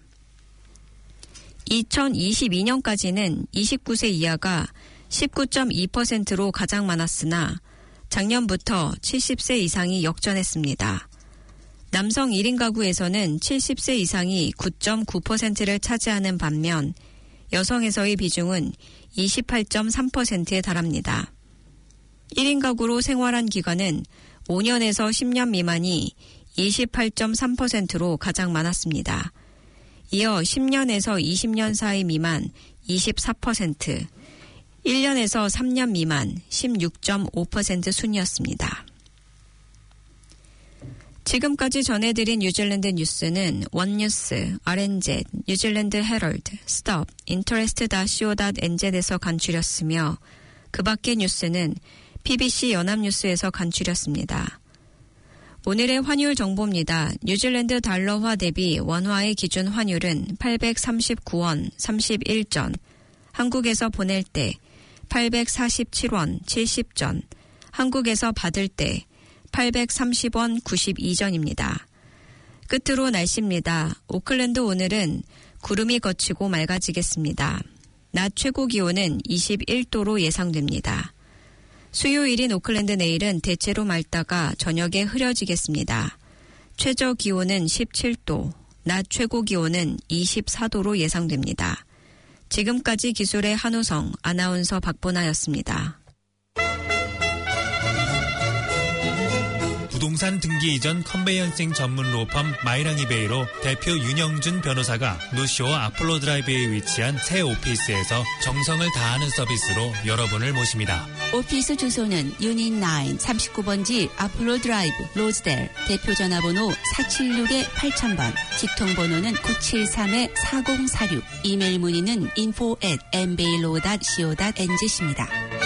2022년까지는 29세 이하가 19.2%로 가장 많았으나 작년부터 70세 이상이 역전했습니다. 남성 1인 가구에서는 70세 이상이 9.9%를 차지하는 반면 여성에서의 비중은 28.3%에 달합니다. 1인 가구로 생활한 기간은 5년에서 10년 미만이 28.3%로 가장 많았습니다. 이어 10년에서 20년 사이 미만 24%, 1년에서 3년 미만 16.5% 순이었습니다. 지금까지 전해드린 뉴질랜드 뉴스는 원뉴스, RNZ, 뉴질랜드 헤럴드, 스톱, interest.co.nz에서 간추렸으며 그 밖의 뉴스는 BBC 연합뉴스에서 간추렸습니다. 오늘의 환율 정보입니다. 뉴질랜드 달러화 대비 원화의 기준 환율은 839원 31전, 한국에서 보낼 때 847원 70전, 한국에서 받을 때 830원 92전입니다. 끝으로 날씨입니다. 오클랜드 오늘은 구름이 걷히고 맑아지겠습니다. 낮 최고 기온은 21도로 예상됩니다. 수요일인 오클랜드 내일은 대체로 맑다가 저녁에 흐려지겠습니다. 최저 기온은 17도, 낮 최고 기온은 24도로 예상됩니다. 지금까지 기술의 한우성, 아나운서 박보나였습니다. 부동산 등기 이전 컨베이언싱 전문 로펌 마이랑이베이로 대표 윤영준 변호사가 노쇼와 아폴로 드라이브에 위치한 새 오피스에서 정성을 다하는 서비스로 여러분을 모십니다. 오피스 주소는 유닛 9 39번지 아폴로 드라이브 로즈델, 대표 전화번호 476-8000번, 직통번호는 973-4046, 이메일 문의는 info@mbailo.co.nz입니다.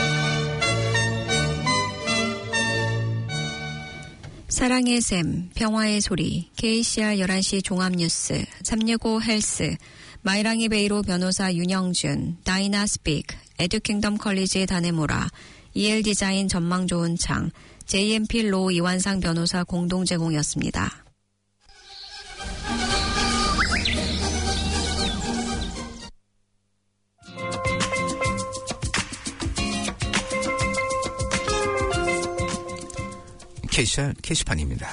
사랑의 샘, 평화의 소리, KCR 11시 종합뉴스, 365 헬스, 마이랑이 베이로 변호사 윤영준, 다이나 스피크, 에듀킹덤 컬리지 다네모라, EL 디자인 전망 좋은 창, JMP 로 이완상 변호사 공동 제공이었습니다. KCR 게시판입니다.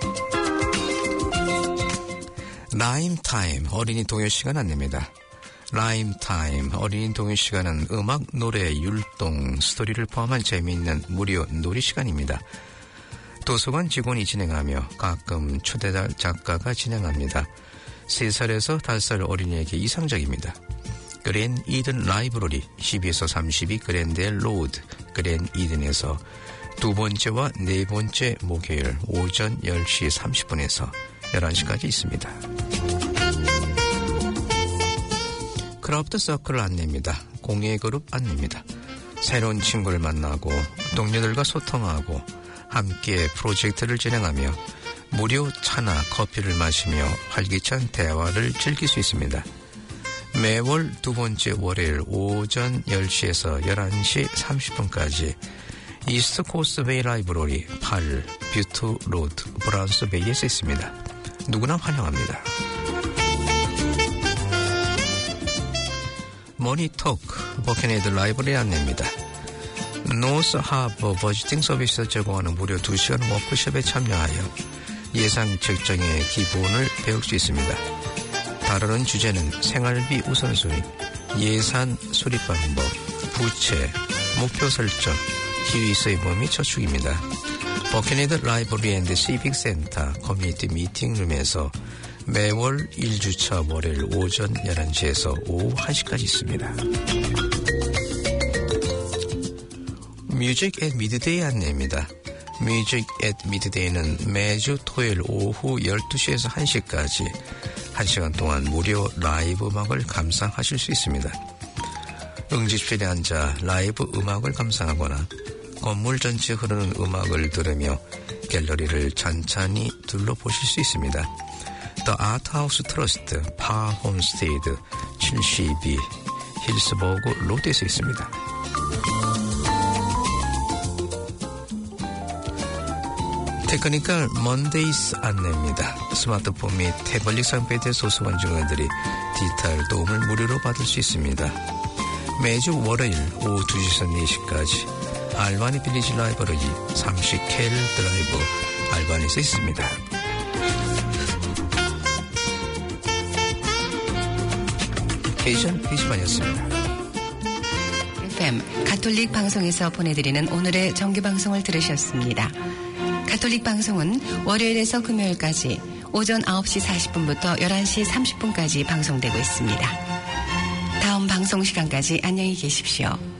라임타임 어린이 동요 시간 안내입니다. 라임타임 어린이 동요 시간은 음악, 노래, 율동, 스토리를 포함한 재미있는 무료 놀이 시간입니다. 도서관 직원이 진행하며 가끔 초대 작가가 진행합니다. 3살에서 5살 어린이에게 이상적입니다. 그랜 이든 라이브러리 12에서 32 그랜델 로드 그랜 이든에서 두 번째와 네 번째 목요일 오전 10시 30분에서 11시까지 있습니다. 크라프트 서클 안내입니다. 공예 그룹 안내입니다. 새로운 친구를 만나고 동료들과 소통하고 함께 프로젝트를 진행하며 무료 차나 커피를 마시며 활기찬 대화를 즐길 수 있습니다. 매월 두 번째 월요일 오전 10시에서 11시 30분까지 이스트 코스트 베이 라이브러리 8 뷰트 로드 브라운스 베이에서 있습니다. 누구나 환영합니다. 머니토크 버켄헤드 라이브러리 안내입니다. 노스 하버 버지팅 서비스 제공하는 무료 2시간 워크숍에 참여하여 예상 책정의 기본을 배울 수 있습니다. 다루는 주제는 생활비 우선순위, 예산 수립 방법, 부채, 목표 설정, 기회서의 범위 저축입니다. 버켄헤드 라이브러리 앤드 시빅 센터 커뮤니티 미팅룸에서 매월 1주차 월요일 오전 11시에서 오후 1시까지 있습니다. 뮤직 앳 미드데이 안내입니다. 뮤직 앳 미드데이는 매주 토요일 오후 12시에서 1시까지 1시간 동안 무료 라이브 음악을 감상하실 수 있습니다. 응집실에 앉아 라이브 음악을 감상하거나 건물 전체에 흐르는 음악을 들으며 갤러리를 찬찬히 둘러보실 수 있습니다. The Art House Trust, 파 홈스테이드 72 힐스버그 로드에서 있습니다. 테크니컬 먼데이스 안내입니다. 스마트폰 및 태블릿 상패드 소소한 증언들이 디지털 도움을 무료로 받을 수 있습니다. 매주 월요일 오후 2시에서 4시까지 알바니 빌리지 라이브러리 30 켈 드라이브 알바니에서 있습니다. 게시판 게시판이었습니다. FM 가톨릭 방송에서 보내드리는 오늘의 정규방송을 들으셨습니다. 가톨릭 방송은 월요일에서 금요일까지 오전 9시 40분부터 11시 30분까지 방송되고 있습니다. 다음 방송 시간까지 안녕히 계십시오.